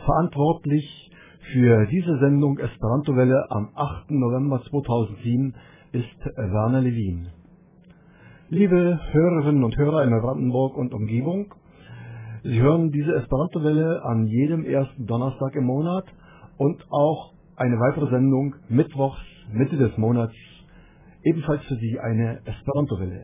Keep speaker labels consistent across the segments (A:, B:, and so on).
A: Verantwortlich für diese Sendung Esperanto-Welle am 8. November 2007 ist Werner Lewin. Liebe Hörerinnen und Hörer in Neubrandenburg und Umgebung, Sie hören diese Esperanto-Welle an jedem ersten Donnerstag im Monat und auch eine weitere Sendung mittwochs, Mitte des Monats, ebenfalls für Sie eine Esperanto-Welle.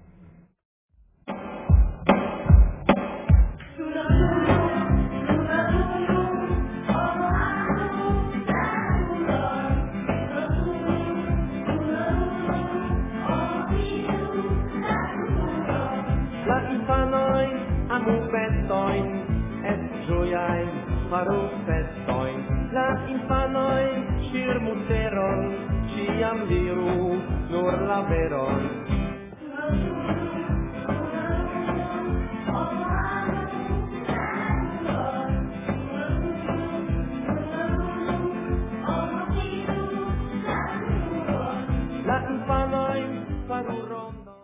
B: La infanoj amu festojn, et ĝojaj faru festojn. La infanoj ŝirmuteron ĉiam diru nur la veron. La infanoj faru rondo.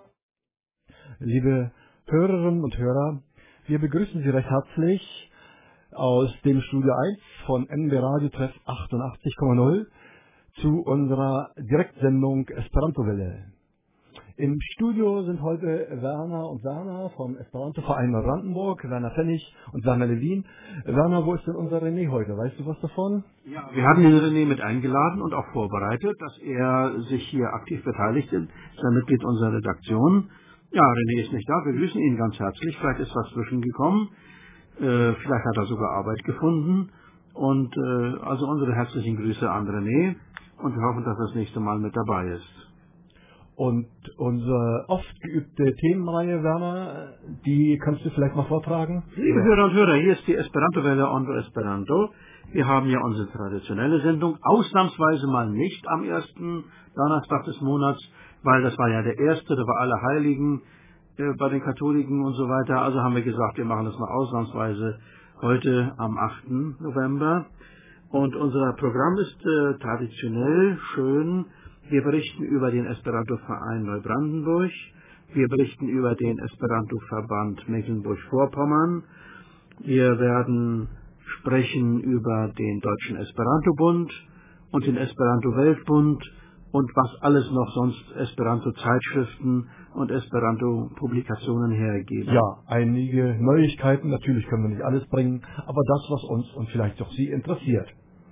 A: Liebe Hörerinnen und Hörer, wir begrüßen Sie recht herzlich aus dem Studio 1 von NB Radio Treff 88,0 zu unserer Direktsendung Esperanto-Welle. Im Studio sind heute Werner und Werner vom Esperanto-Verein Neubrandenburg, Werner Pfennig und Werner Lewin. Werner, wo ist denn unser René heute? Weißt du was davon?
C: Ja, wir haben den René mit eingeladen und auch vorbereitet, dass er sich hier aktiv beteiligt ist. Er ist ein Mitglied unserer Redaktion. Ja, René ist nicht da. Wir grüßen ihn ganz herzlich. Vielleicht ist was zwischengekommen. Vielleicht hat er sogar Arbeit gefunden. Und also unsere herzlichen Grüße an René. Und wir hoffen, dass er das nächste Mal mit dabei ist.
A: Und unsere oft geübte Themenreihe, Werner, die kannst du vielleicht mal vortragen?
C: Liebe Hörer und Hörer, hier ist die Esperanto-Welle on Esperanto. Wir haben ja unsere traditionelle Sendung, ausnahmsweise mal nicht am ersten Donnerstag des Monats, weil das war ja der erste, da war alle Heiligen bei den Katholiken und so weiter. Also haben wir gesagt, wir machen das mal ausnahmsweise heute am 8. November. Und unser Programm ist traditionell schön. Wir berichten über den Esperanto-Verein Neubrandenburg. Wir berichten über den Esperanto-Verband Mecklenburg-Vorpommern. Wir werden sprechen über den Deutschen Esperanto-Bund und den Esperanto-Weltbund und was alles noch sonst Esperanto-Zeitschriften und Esperanto-Publikationen hergeben.
A: Ja, einige Neuigkeiten, natürlich können wir nicht alles bringen, aber das, was uns und vielleicht auch Sie interessiert.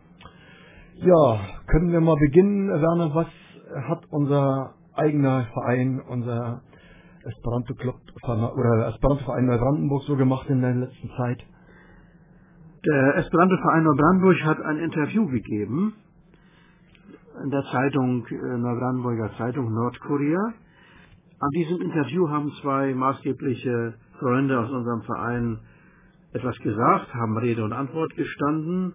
A: Ja, können wir mal beginnen, Werner, was hat unser eigener Verein, unser Esperanto-Club oder Esperanto-Verein Neubrandenburg so gemacht in der letzten Zeit?
C: Der Esperanto-Verein Neubrandenburg hat ein Interview gegeben in der Zeitung, Neubrandenburger Zeitung Nordkurier. An diesem Interview haben zwei maßgebliche Freunde aus unserem Verein etwas gesagt, haben Rede und Antwort gestanden.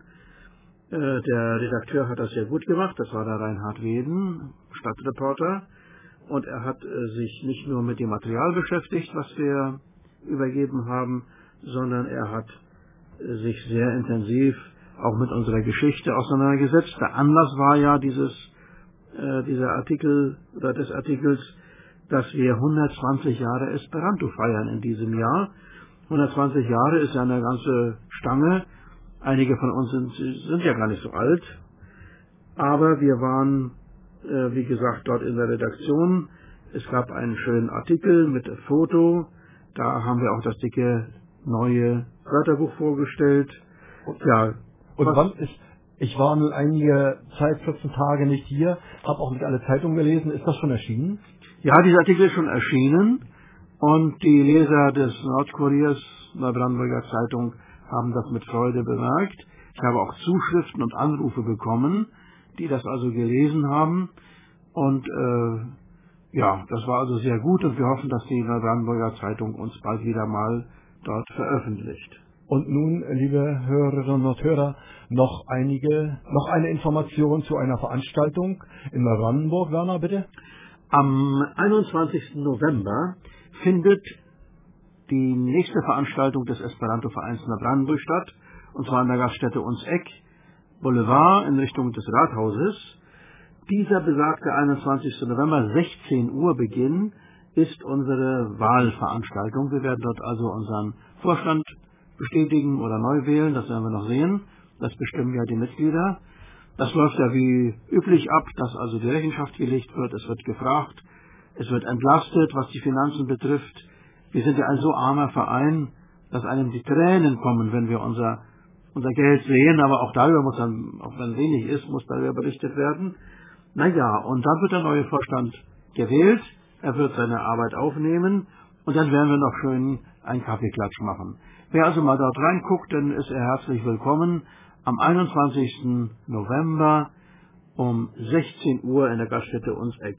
C: Der Redakteur hat das sehr gut gemacht, das war der Reinhard Weden, Stadtreporter. Und er hat sich nicht nur mit dem Material beschäftigt, was wir übergeben haben, sondern er hat sich sehr intensiv auch mit unserer Geschichte auseinandergesetzt. Der Anlass war ja dieser Artikel oder des Artikels, dass wir 120 Jahre Esperanto feiern in diesem Jahr. 120 Jahre ist ja eine ganze Stange. Einige von uns sind ja gar nicht so alt. Aber wir waren, wie gesagt, dort in der Redaktion. Es gab einen schönen Artikel mit Foto. Da haben wir auch das dicke neue Wörterbuch vorgestellt. Ja.
A: Und wann ist, ich war nun einige Zeit, 14 Tage nicht hier, habe auch nicht alle Zeitungen gelesen. Ist das schon erschienen?
C: Ja, dieser Artikel ist schon erschienen. Und die Leser des Nordkuriers, Neubrandenburger Zeitung, haben das mit Freude bemerkt. Ich habe auch Zuschriften und Anrufe bekommen, die das also gelesen haben. Und ja, das war also sehr gut und wir hoffen, dass die Neubrandenburger Zeitung uns bald wieder mal dort veröffentlicht.
A: Und nun, liebe Hörerinnen und Hörer, noch eine Information zu einer Veranstaltung in Neubrandenburg. Werner, bitte.
C: Am 21. November findet die nächste Veranstaltung des Esperanto-Vereins Neubrandenburg statt, und zwar in der Gaststätte Unseck, Boulevard in Richtung des Rathauses. Dieser besagte 21. November, 16 Uhr Beginn, ist unsere Wahlveranstaltung. Wir werden dort also unseren Vorstand bestätigen oder neu wählen, das werden wir noch sehen. Das bestimmen ja die Mitglieder. Das läuft ja wie üblich ab, dass also die Rechenschaft gelegt wird, es wird gefragt, es wird entlastet, was die Finanzen betrifft. Wir sind ja ein so armer Verein, dass einem die Tränen kommen, wenn wir unser Geld sehen, aber auch darüber muss dann, auch wenn wenig ist, muss darüber berichtet werden. Naja, und dann wird der neue Vorstand gewählt, er wird seine Arbeit aufnehmen und dann werden wir noch schön einen Kaffeeklatsch machen. Wer also mal dort reinguckt, dann ist er herzlich willkommen am 21. November um 16 Uhr in der Gaststätte Unseck.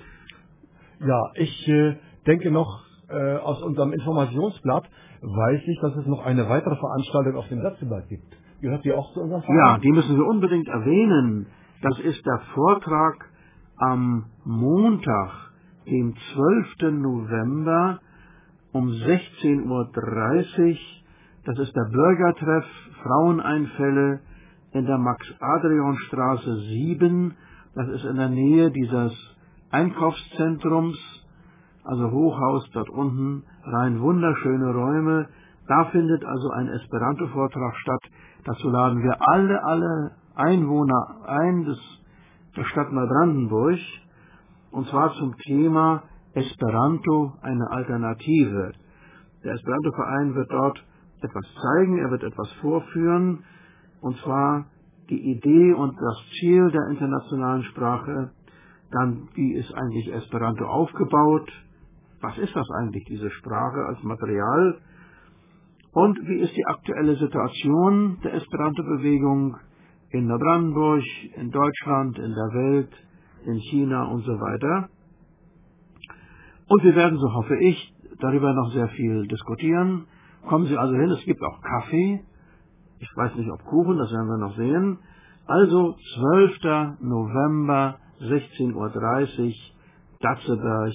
A: Ja, ich denke noch, aus unserem Informationsblatt weiß ich, dass es noch eine weitere Veranstaltung auf dem Blätterblatt gibt. Gehört die auch zu unserem Verein?
C: Ja, die müssen wir unbedingt erwähnen. Das ist der Vortrag am Montag, dem 12. November um 16:30 Uhr. Das ist der Bürgertreff Fraueneinfälle in der Max-Adrian-Straße 7. Das ist in der Nähe dieses Einkaufszentrums, also Hochhaus dort unten, rein wunderschöne Räume. Da findet also ein Esperanto-Vortrag statt. Dazu laden wir alle Einwohner ein der Stadt Neubrandenburg, und zwar zum Thema Esperanto, eine Alternative. Der Esperanto-Verein wird dort etwas zeigen, er wird etwas vorführen, und zwar die Idee und das Ziel der internationalen Sprache, dann wie ist eigentlich Esperanto aufgebaut, was ist das eigentlich, diese Sprache als Material, und wie ist die aktuelle Situation der Esperanto-Bewegung in Neubrandenburg, in Deutschland, in der Welt, in China und so weiter. Und wir werden, so hoffe ich, darüber noch sehr viel diskutieren. Kommen Sie also hin, es gibt auch Kaffee. Ich weiß nicht, ob Kuchen, das werden wir noch sehen. Also 12. November, 16:30 Uhr, Datzeberg,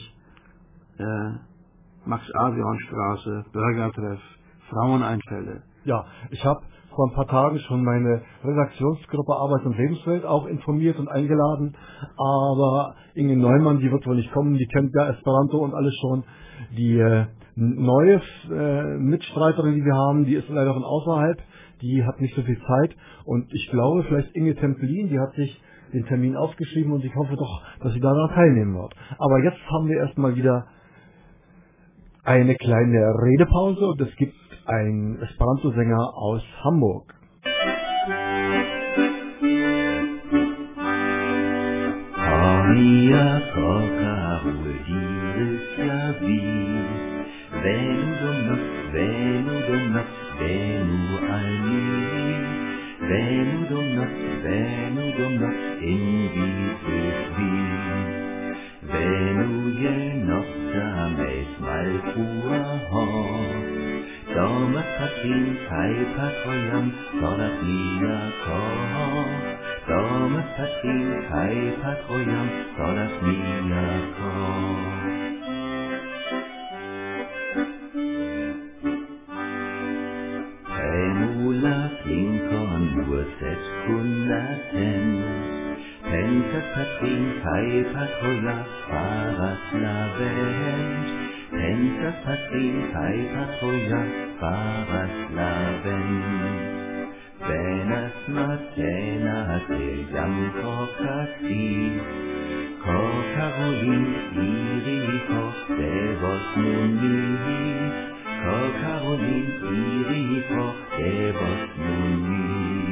C: Max-Adrian-Straße, Bürgertreff, Fraueneinfälle.
A: Ja, ich habe vor ein paar Tagen schon meine Redaktionsgruppe Arbeit und Lebenswelt auch informiert und eingeladen, aber Inge Neumann, die wird wohl nicht kommen, die kennt ja Esperanto und alles schon. Die neue Mitstreiterin, die wir haben, die ist leider von außerhalb, die hat nicht so viel Zeit, und ich glaube, vielleicht Inge Tempelin, die hat sich den Termin aufgeschrieben, und ich hoffe doch, dass sie daran teilnehmen wird. Aber jetzt haben wir erstmal wieder eine kleine Redepause, und es gibt einen Esperanto-Sänger aus Hamburg.
D: Mia coca dieses Jahr wie Venu Domnus in visus vi Venu je nocta mes malfrua hort Domus patrin kai patroiam solat mia cor Domus patrin kai patroiam solat mia cor Tremula flincon urset cundatem Pentas patrin kai patroia faras lavent Pentas patrin kai patroia faras lavent Venas matena te jam cocati Cocarolin iri cos devos nuni Cocarolin iri cos devos nuni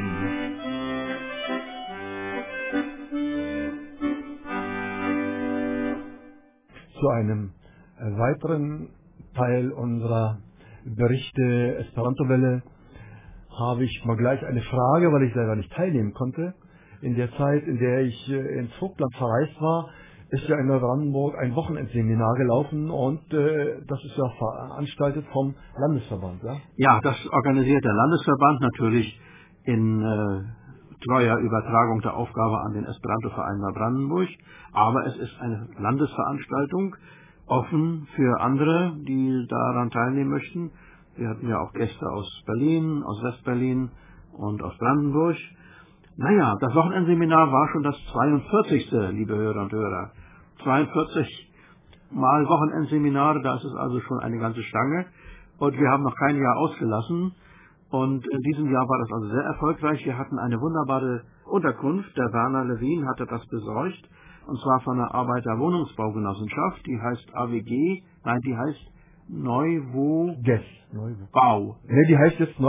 A: Zu einem weiteren Teil unserer Berichte Esperanto-Welle habe ich mal gleich eine Frage, weil ich selber nicht teilnehmen konnte. In der Zeit, in der ich ins Vogtland verreist war, ist ja in Neubrandenburg ein Wochenendseminar gelaufen, und das ist ja veranstaltet vom Landesverband. Ja,
C: ja, das organisiert der Landesverband natürlich in treuer Übertragung der Aufgabe an den Esperanto-Verein Neubrandenburg, aber es ist eine Landesveranstaltung, offen für andere, die daran teilnehmen möchten. Wir hatten ja auch Gäste aus Berlin, aus Westberlin und aus Brandenburg. Naja, das Wochenendseminar war schon das 42. liebe Hörer und Hörer. 42 Mal Wochenendseminare, da ist es also schon eine ganze Stange. Und wir haben noch kein Jahr ausgelassen. Und in diesem Jahr war das also sehr erfolgreich. Wir hatten eine wunderbare Unterkunft. Der Werner Lewin hatte das besorgt. Und zwar von der Arbeiterwohnungsbaugenossenschaft. Die heißt AWG. Nein, die heißt Neuwo Bau.
A: Ne, die heißt jetzt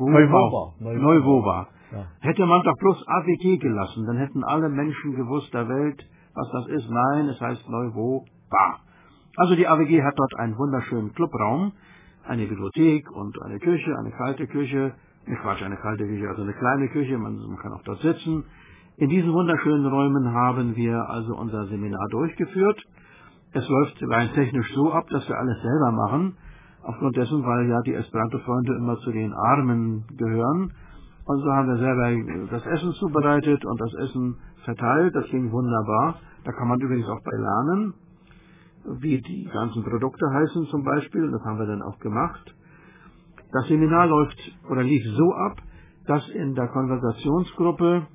C: Neuwoba.
A: Ja.
C: Hätte man doch bloß AWG gelassen, dann hätten alle Menschen gewusst der Welt, was das ist. Nein, es heißt Neuwoba. Also die AWG hat dort einen wunderschönen Clubraum, eine Bibliothek und eine Küche, eine kalte Küche. Eine kalte Küche, also eine kleine Küche, man kann auch dort sitzen. In diesen wunderschönen Räumen haben wir also unser Seminar durchgeführt. Es läuft rein technisch so ab, dass wir alles selber machen, aufgrund dessen, weil ja die Esperanto-Freunde immer zu den Armen gehören. Und so haben wir selber das Essen zubereitet und das Essen verteilt. Das ging wunderbar. Da kann man übrigens auch bei lernen, wie die ganzen Produkte heißen zum Beispiel. Das haben wir dann auch gemacht. Das Seminar lief so ab, dass in der Konversationsgruppe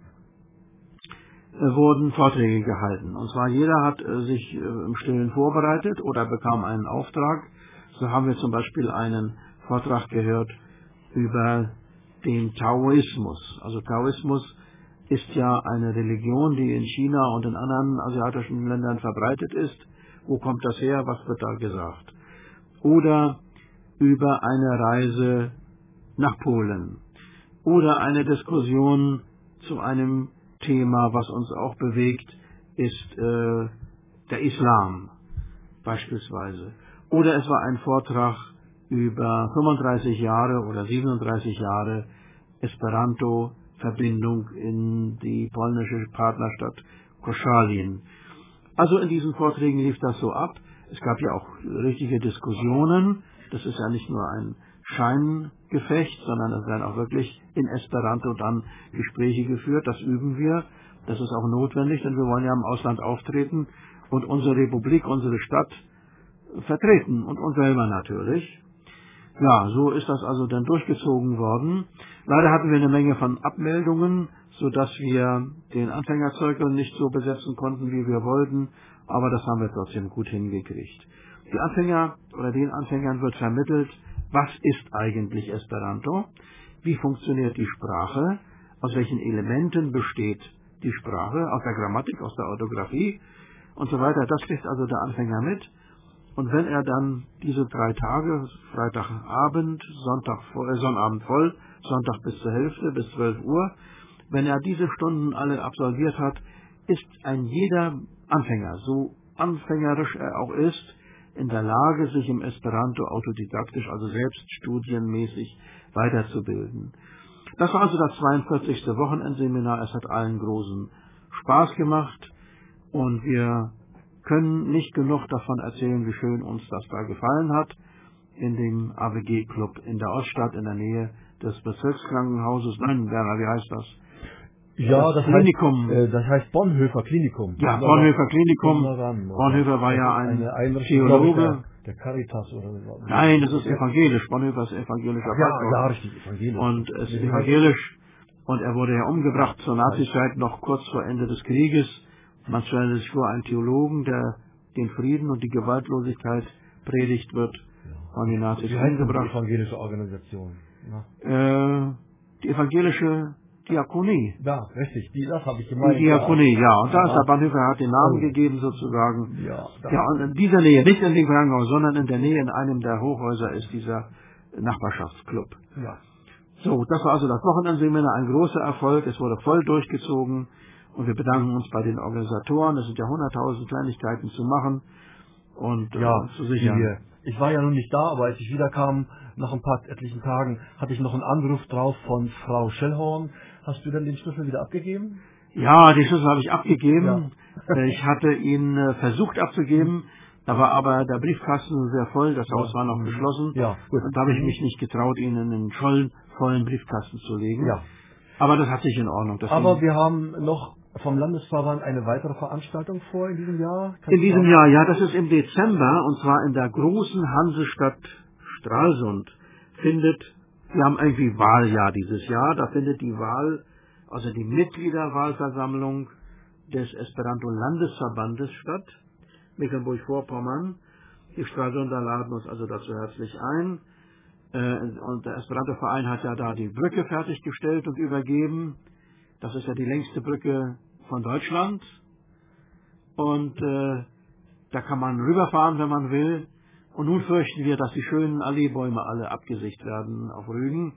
C: wurden Vorträge gehalten. Und zwar jeder hat sich im Stillen vorbereitet oder bekam einen Auftrag. So haben wir zum Beispiel einen Vortrag gehört über den Taoismus. Also Taoismus ist ja eine Religion, die in China und in anderen asiatischen Ländern verbreitet ist. Wo kommt das her? Was wird da gesagt? Oder über eine Reise nach Polen. Oder eine Diskussion zu einem Thema, was uns auch bewegt, ist der Islam beispielsweise. Oder es war ein Vortrag über 35 Jahre oder 37 Jahre Esperanto-Verbindung in die polnische Partnerstadt Koszalin. Also in diesen Vorträgen lief das so ab. Es gab ja auch richtige Diskussionen. Das ist ja nicht nur ein Scheingefecht, sondern es werden auch wirklich in Esperanto dann Gespräche geführt. Das üben wir. Das ist auch notwendig, denn wir wollen ja im Ausland auftreten und unsere Republik, unsere Stadt vertreten und uns selber natürlich. Ja, so ist das also dann durchgezogen worden. Leider hatten wir eine Menge von Abmeldungen, sodass wir den Anfängerzirkel nicht so besetzen konnten, wie wir wollten, aber das haben wir trotzdem gut hingekriegt. Die Anfänger oder den Anfängern wird vermittelt, was ist eigentlich Esperanto, wie funktioniert die Sprache, aus welchen Elementen besteht die Sprache, aus der Grammatik, aus der Orthographie und so weiter. Das kriegt also der Anfänger mit. Und wenn er dann diese 3 Tage, Freitagabend, Sonnabend voll, Sonntag bis zur Hälfte, bis 12 Uhr, wenn er diese Stunden alle absolviert hat, ist ein jeder Anfänger, so anfängerisch er auch ist, in der Lage, sich im Esperanto autodidaktisch, also selbststudienmäßig weiterzubilden. Das war also das 42. Wochenendseminar. Es hat allen großen Spaß gemacht und wir können nicht genug davon erzählen, wie schön uns das da gefallen hat, in dem AWG-Club in der Oststadt in der Nähe des Bezirkskrankenhauses. Nein, Werner, wie heißt das?
A: Ja, das
C: Klinikum.
A: Das heißt Bonhoeffer Klinikum.
C: Ja, Bonhoeffer Klinikum. Bonhoeffer war ja ein Theologe.
A: Der Caritas oder so.
C: Nein, das ist evangelisch. Bonhoeffer ist evangelischer Pastor.
A: Ja, richtig, evangelisch.
C: Und es ist evangelisch. Und er wurde ja umgebracht zur Nazizeit, noch kurz vor Ende des Krieges. Man stellt sich vor, einen Theologen, der den Frieden und die Gewaltlosigkeit predigt, wird von den Nazis umgebracht.
A: Die evangelische Organisation.
C: Die evangelische Diakonie.
A: Ja, richtig, das habe ich gemeint.
C: Die Diakonie, ja. Und da ist der Bonhoeffer, hat den Namen gegeben sozusagen.
A: Ja,
C: und in dieser Nähe, nicht in dem Krankenhaus, sondern in der Nähe in einem der Hochhäuser ist dieser Nachbarschaftsclub.
A: Ja.
C: So, das war also das Wochenendseminar, ein großer Erfolg. Es wurde voll durchgezogen und wir bedanken uns bei den Organisatoren. Es sind ja 100.000 Kleinigkeiten zu machen und zu sichern.
A: Ich war ja nun nicht da, aber als ich wiederkam, nach etlichen Tagen, hatte ich noch einen Anruf drauf von Frau Schellhorn. Hast du denn den Schlüssel wieder abgegeben?
C: Ja, den Schlüssel habe ich abgegeben.
A: Ja.
C: Ich hatte ihn versucht abzugeben. Da war aber der Briefkasten sehr voll, das Haus war noch geschlossen.
A: Ja, gut.
C: Und da habe ich mich nicht getraut, ihn in einen vollen Briefkasten zu legen.
A: Ja.
C: Aber das hat sich in Ordnung.
A: Aber wir haben noch vom Landesverband eine weitere Veranstaltung vor in diesem Jahr.
C: In diesem Jahr, ja, das ist im Dezember, und zwar in der großen Hansestadt Stralsund wir haben irgendwie Wahljahr dieses Jahr, da findet die Wahl, also die Mitgliederwahlversammlung des Esperanto-Landesverbandes statt, Mecklenburg-Vorpommern. Die Stralsunder laden uns also dazu herzlich ein. Und der Esperanto-Verein hat ja da die Brücke fertiggestellt und übergeben. Das ist ja die längste Brücke von Deutschland. Und da kann man rüberfahren, wenn man will. Und nun fürchten wir, dass die schönen Alleebäume alle abgesägt werden auf Rügen.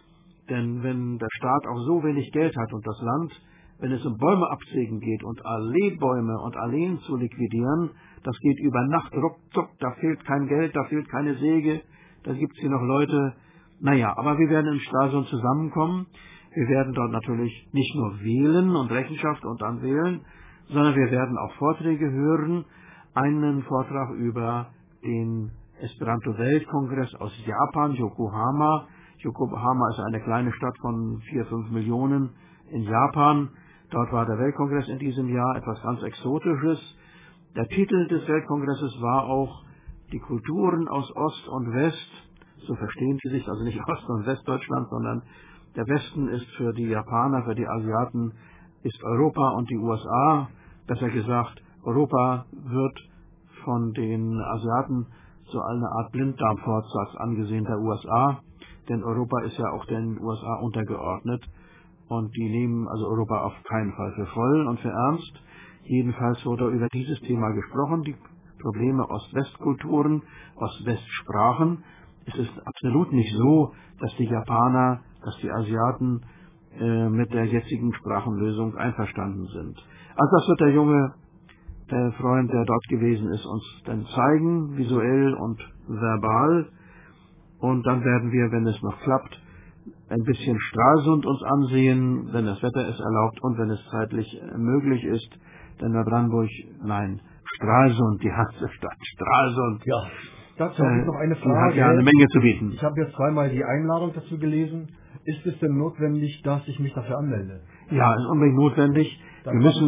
C: Denn wenn der Staat auch so wenig Geld hat und das Land, wenn es um Bäume absägen geht und Alleebäume und Alleen zu liquidieren, das geht über Nacht, ruckzuck, da fehlt kein Geld, da fehlt keine Säge, da gibt es hier noch Leute. Naja, aber wir werden in Stralsund zusammenkommen. Wir werden dort natürlich nicht nur wählen und Rechenschaft und dann wählen, sondern wir werden auch Vorträge hören. Einen Vortrag über den Esperanto-Weltkongress aus Japan, Yokohama. Yokohama ist eine kleine Stadt von 4-5 Millionen in Japan. Dort war der Weltkongress in diesem Jahr, etwas ganz Exotisches. Der Titel des Weltkongresses war auch die Kulturen aus Ost und West. So verstehen sie sich, also nicht Ost- und Westdeutschland, sondern der Westen ist für die Japaner, für die Asiaten, ist Europa und die USA. Besser gesagt, Europa wird von den Asiaten so eine Art Blinddarmfortsatz angesehen der USA. Denn Europa ist ja auch den USA untergeordnet. Und die nehmen also Europa auf keinen Fall für voll und für ernst. Jedenfalls wurde über dieses Thema gesprochen, die Probleme Ost-West-Kulturen, Ost-West-Sprachen. Es ist absolut nicht so, dass die Japaner, dass die Asiaten mit der jetzigen Sprachenlösung einverstanden sind. Also das wird der junge Freund, der dort gewesen ist, uns dann zeigen, visuell und verbal. Und dann werden wir, wenn es noch klappt, ein bisschen Stralsund uns ansehen, wenn das Wetter es erlaubt und wenn es zeitlich möglich ist. Denn Neubrandenburg, nein, Stralsund, die Hansestadt, Stralsund.
A: Ja, dazu habe ich noch eine Frage.
C: Hat ja eine Menge zu bieten.
A: Ich habe jetzt zweimal die Einladung dazu gelesen. Ist es denn notwendig, dass ich mich dafür anmelde?
C: Ja, ist unbedingt notwendig.
A: Das
C: Wir müssen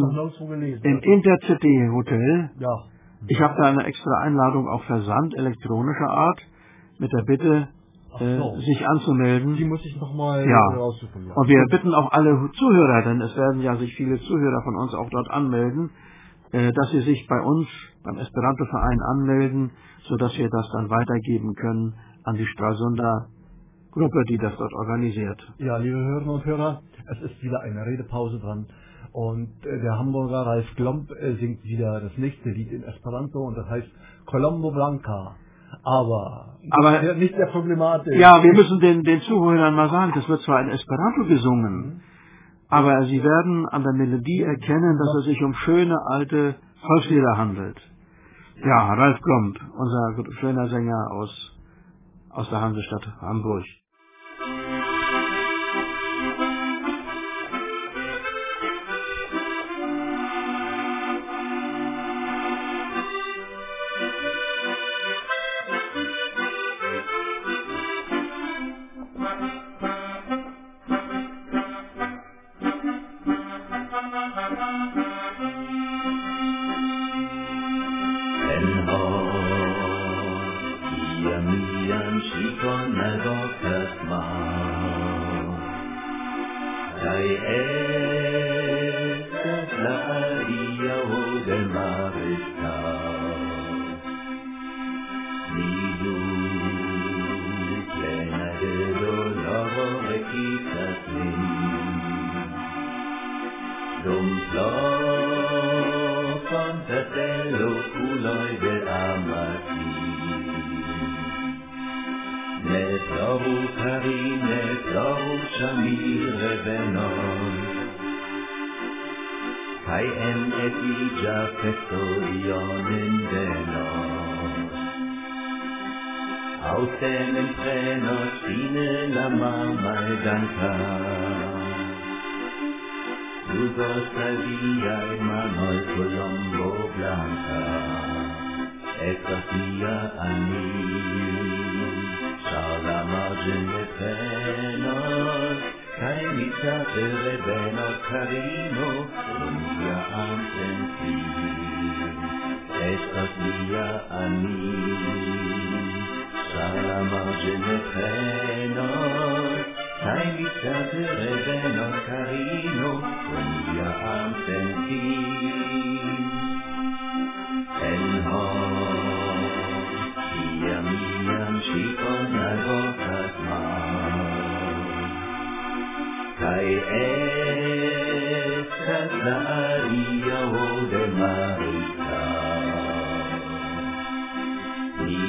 C: im Intercity Hotel,
A: ja.
C: Ich habe da eine extra Einladung auf Versand elektronischer Art mit der Bitte, sich anzumelden.
A: Die muss ich nochmal raussuchen. Ja.
C: Und wir bitten auch alle Zuhörer, denn es werden ja sich viele Zuhörer von uns auch dort anmelden, dass sie sich bei uns, beim Esperanto-Verein anmelden, sodass wir das dann weitergeben können an die Stralsunder Gruppe, die das dort organisiert.
A: Ja, liebe Hörerinnen und Hörer, es ist wieder eine Redepause dran. Und der Hamburger Ralf Glomb singt wieder das nächste Lied in Esperanto und das heißt Colombo Blanca. Aber nicht sehr problematisch.
C: Ja, wir müssen den Zuhörern mal sagen, das wird zwar in Esperanto gesungen, aber sie werden an der Melodie erkennen, dass es sich um schöne alte Volkslieder handelt. Ja, Ralf Glomb, unser schöner Sänger aus der Hansestadt Hamburg.
D: Chico, estas la aria o de marica. Ni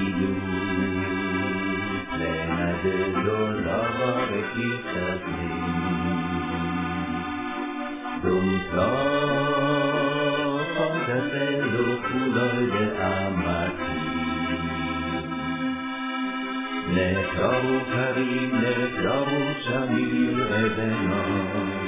D: luz plena de dolor quizás ni dum flor de pelo color de amati. Ne trovo Karim, ne trovo Shamir Ebenor,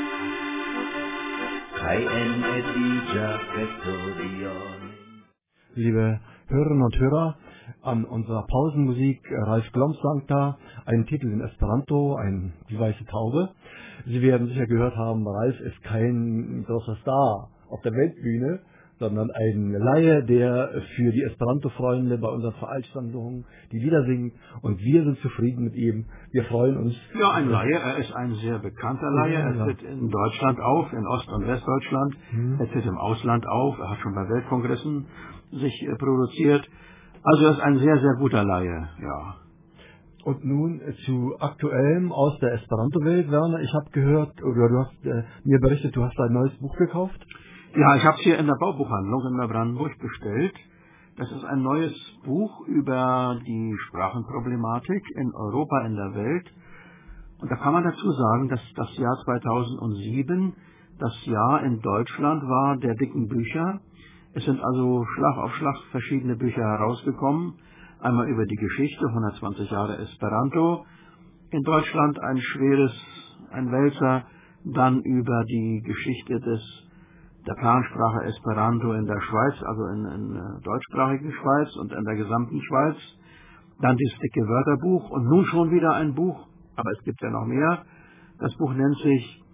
D: kai en etija Petrodion.
A: Liebe Hörerinnen und Hörer, an unserer Pausenmusik Ralf Gloms sang da einen Titel in Esperanto, Die weiße Taube. Sie werden sicher gehört haben, Ralf ist kein großer Star auf der Weltbühne, sondern ein Laie, der für die Esperanto-Freunde bei unseren Veranstaltungen die Lieder singt, und wir sind zufrieden mit ihm. Wir freuen uns.
C: Ja, ein Laie, er ist ein sehr bekannter Laie. Er tritt in Deutschland auf, in Ost- und Westdeutschland. Er tritt im Ausland auf, er hat schon bei Weltkongressen sich produziert. Also er ist ein sehr, sehr guter Laie, ja.
A: Und nun zu Aktuellem aus der Esperanto-Welt, Werner. Ich habe gehört, oder du hast mir berichtet, du hast ein neues Buch gekauft.
C: Ja, ich habe es hier in der Baubuchhandlung in Neubrandenburg bestellt. Das ist ein neues Buch über die Sprachenproblematik in Europa, in der Welt. Und da kann man dazu sagen, dass das Jahr 2007 das Jahr in Deutschland war der dicken Bücher. Es sind also Schlag auf Schlag verschiedene Bücher herausgekommen. Einmal über die Geschichte, 120 Jahre Esperanto. In Deutschland ein Wälzer. Dann über die Geschichte der Plansprache Esperanto in der Schweiz, also in deutschsprachigen Schweiz und in der gesamten Schweiz. Dann das dicke Wörterbuch und nun schon wieder ein Buch, aber es gibt ja noch mehr. Das Buch nennt sich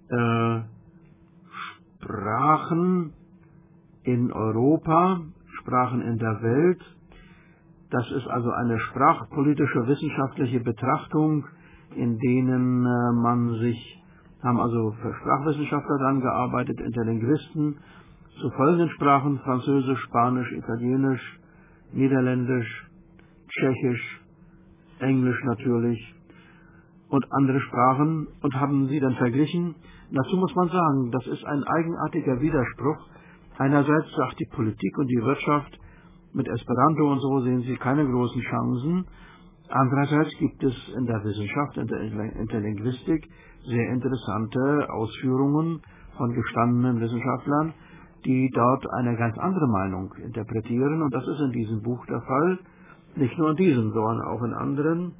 C: Sprachen in Europa, Sprachen in der Welt. Das ist also eine sprachpolitische wissenschaftliche Betrachtung, in denen haben also Sprachwissenschaftler daran gearbeitet, Interlinguisten, zu folgenden Sprachen: Französisch, Spanisch, Italienisch, Niederländisch, Tschechisch, Englisch natürlich und andere Sprachen, und haben sie dann verglichen. Dazu muss man sagen, das ist ein eigenartiger Widerspruch. Einerseits sagt die Politik und die Wirtschaft, mit Esperanto und so sehen sie keine großen Chancen. Andererseits gibt es in der Wissenschaft, in der Interlinguistik, sehr interessante Ausführungen von gestandenen Wissenschaftlern, die dort eine ganz andere Meinung interpretieren. Und das ist in diesem Buch der Fall. Nicht nur in diesem, sondern auch in anderen.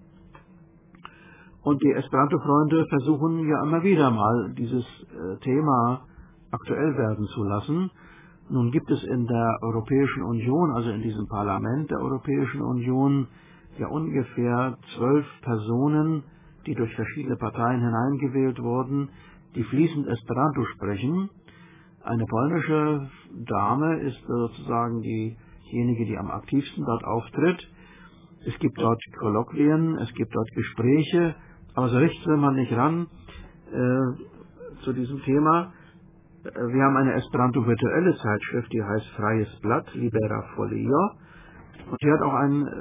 C: Und die Esperanto-Freunde versuchen ja immer wieder mal, dieses Thema aktuell werden zu lassen. Nun gibt es in der Europäischen Union, also in diesem Parlament der Europäischen Union, ja ungefähr 12 Personen, die durch verschiedene Parteien hineingewählt wurden, die fließend Esperanto sprechen. Eine polnische Dame ist sozusagen diejenige, die am aktivsten dort auftritt. Es gibt dort Kolloquien, es gibt dort Gespräche, aber so richtig will man nicht ran zu diesem Thema. Wir haben eine Esperanto-virtuelle Zeitschrift, die heißt Freies Blatt, Libera Folio. Und die hat auch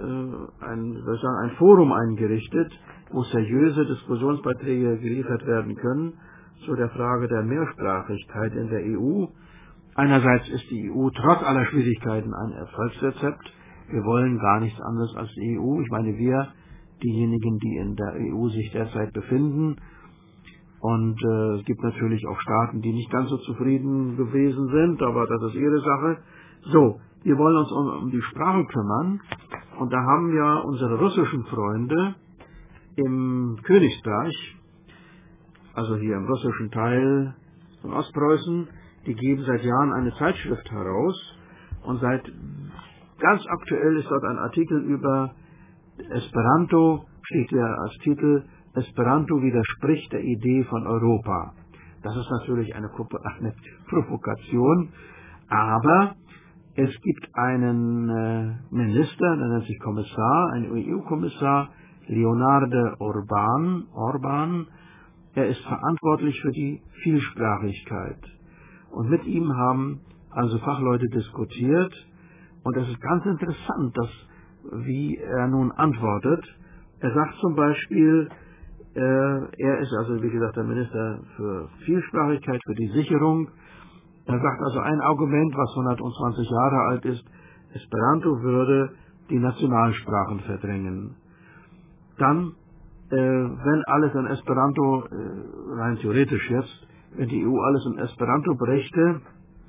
C: ein Forum eingerichtet, wo seriöse Diskussionsbeiträge geliefert werden können zu der Frage der Mehrsprachigkeit in der EU. Einerseits ist die EU trotz aller Schwierigkeiten ein Erfolgsrezept. Wir wollen gar nichts anderes als die EU. Ich meine, wir, diejenigen, die in der EU sich derzeit befinden. Und es gibt natürlich auch Staaten, die nicht ganz so zufrieden gewesen sind, aber das ist ihre Sache. So, wir wollen uns um die Sprachen kümmern. Und da haben ja unsere russischen Freunde im Königsreich, also hier im russischen Teil von Ostpreußen, die geben seit Jahren eine Zeitschrift heraus. Und ganz aktuell ist dort ein Artikel über Esperanto, steht ja als Titel: Esperanto widerspricht der Idee von Europa. Das ist natürlich eine Provokation, aber es gibt einen Minister, der nennt sich Kommissar, ein EU-Kommissar, Leonardo Orban. Er ist verantwortlich für die Vielsprachigkeit. Und mit ihm haben also Fachleute diskutiert. Und es ist ganz interessant, wie er nun antwortet. Er sagt zum Beispiel, Er ist also, wie gesagt, der Minister für Vielsprachigkeit, für die Sicherung. Er sagt also ein Argument, was 120 Jahre alt ist, Esperanto würde die Nationalsprachen verdrängen. Dann, wenn alles in Esperanto, rein theoretisch jetzt, wenn die EU alles in Esperanto brächte,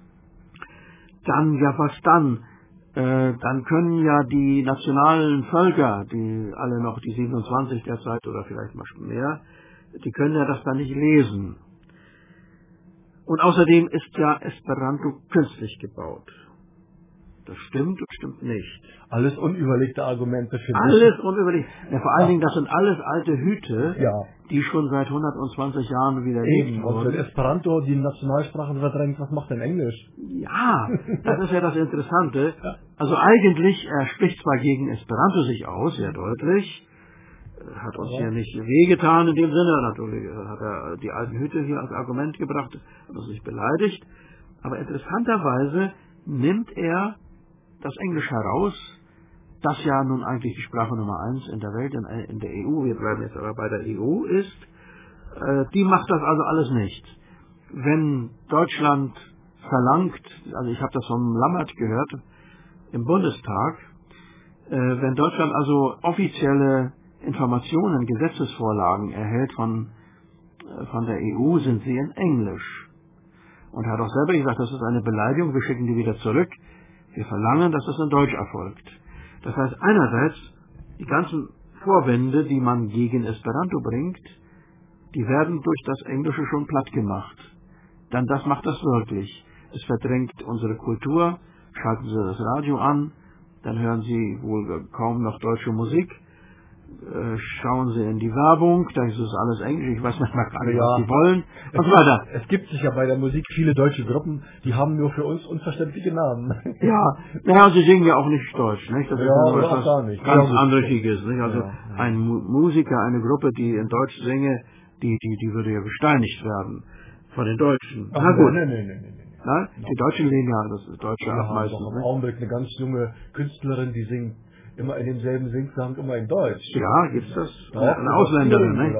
C: dann, ja was dann? Dann können ja die nationalen Völker, die alle noch die 27 derzeit oder vielleicht mal mehr, die können ja das dann nicht lesen. Und außerdem ist ja Esperanto künstlich gebaut. Das stimmt und stimmt nicht.
A: Alles unüberlegte Argumente für mich.
C: Alles unüberlegt. Ja, vor allen Dingen, das sind alles alte Hüte,
A: Ja.
C: die schon seit 120 Jahren widerlegt
A: Eben. Und wenn
C: wurden.
A: Esperanto die Nationalsprachen verdrängt, was macht denn Englisch?
C: Ja, das ist ja das Interessante. Also eigentlich, er spricht zwar gegen Esperanto sich aus, sehr deutlich, hat uns hier nicht wehgetan in dem Sinne, natürlich hat er die alten Hüte hier als Argument gebracht, hat uns nicht beleidigt, aber interessanterweise nimmt er das Englisch heraus, das ja nun eigentlich die Sprache Nummer 1 in der Welt, in der EU, wir bleiben jetzt aber bei der EU ist, die macht das also alles nicht. Wenn Deutschland verlangt, also ich habe das vom Lammert gehört, im Bundestag, wenn Deutschland also offizielle Informationen, Gesetzesvorlagen erhält von der EU, sind sie in Englisch. Und er hat auch selber gesagt, das ist eine Beleidigung, wir schicken die wieder zurück. Wir verlangen, dass das in Deutsch erfolgt. Das heißt, einerseits, die ganzen Vorwände, die man gegen Esperanto bringt, die werden durch das Englische schon platt gemacht. Dann das macht das wirklich. Es verdrängt unsere Kultur, schalten Sie das Radio an, dann hören Sie wohl kaum noch deutsche Musik. Schauen Sie in die Werbung, da ist es alles Englisch, ich weiß manchmal gar nicht, was Sie wollen. Und so weiter.
A: Es gibt sicher bei der Musik viele deutsche Gruppen, die haben nur für uns unverständliche Namen.
C: Ja, naja, sie singen ja auch nicht Deutsch, nicht? Das ist ja
A: oder
C: etwas
A: auch gar nicht.
C: ganz
A: Ja,
C: anderes, nicht? Also ein Musiker, eine Gruppe, die in Deutsch singe, die würde ja gesteinigt werden von den Deutschen.
A: Ach,
C: Na gut.
A: Nee.
C: Na, die Deutschen lehnen ja das Deutsche
A: Wir
C: ab
A: haben
C: meistens.
A: doch im Augenblick eine ganz junge Künstlerin, die singt immer in demselben Singsang, immer in Deutsch.
C: Ja, gibt's das?
A: Doch,
C: Eine Ausländerin, ne?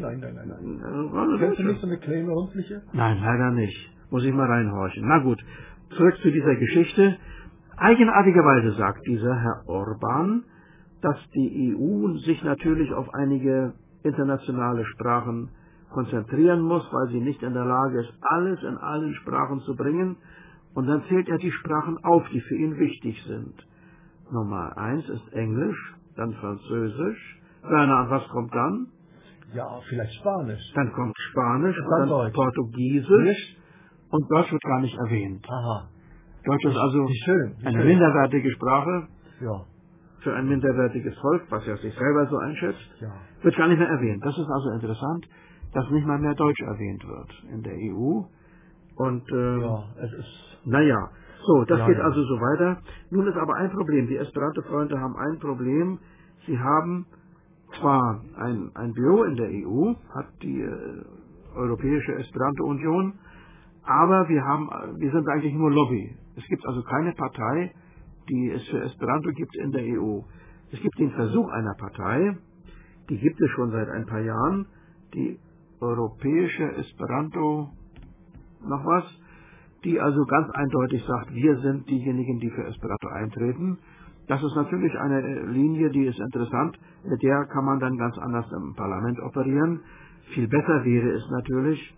A: Nein. Kennst du nicht so eine kleine runzliche?
C: Nein, leider nicht. Muss ich mal reinhorchen. Na gut, zurück zu dieser Geschichte. Eigenartigerweise sagt dieser Herr Orban, dass die EU sich natürlich auf einige internationale Sprachen konzentrieren muss, weil sie nicht in der Lage ist, alles in allen Sprachen zu bringen. Und dann zählt er die Sprachen auf, die für ihn wichtig sind. Nummer 1 ist Englisch, dann Französisch. Werner, was kommt dann?
A: Ja, vielleicht Spanisch.
C: Dann kommt Spanisch,
A: Dann
C: dann
A: Deutsch.
C: Portugiesisch und Deutsch wird gar nicht erwähnt.
A: Aha.
C: Deutsch ist also
A: Wie schön.
C: eine minderwertige Sprache
A: Ja.
C: für ein minderwertiges Volk, was ja sich selber so einschätzt,
A: Ja.
C: wird gar nicht mehr erwähnt. Das ist also interessant, dass nicht mal mehr Deutsch erwähnt wird in der EU. Und
A: Ja, es ist.
C: naja, so, das
A: Ja,
C: geht
A: ja.
C: also so weiter. Nun ist aber ein Problem. Die Esperanto-Freunde haben ein Problem. Sie haben zwar ein Büro in der EU, hat die Europäische Esperanto-Union, aber wir sind eigentlich nur Lobby. Es gibt also keine Partei, die es für Esperanto gibt in der EU. Es gibt den Versuch einer Partei, die gibt es schon seit ein paar Jahren, die Europäische Esperanto noch was, die also ganz eindeutig sagt, wir sind diejenigen, die für Esperanto eintreten. Das ist natürlich eine Linie, die ist interessant, mit der kann man dann ganz anders im Parlament operieren. Viel besser wäre es natürlich,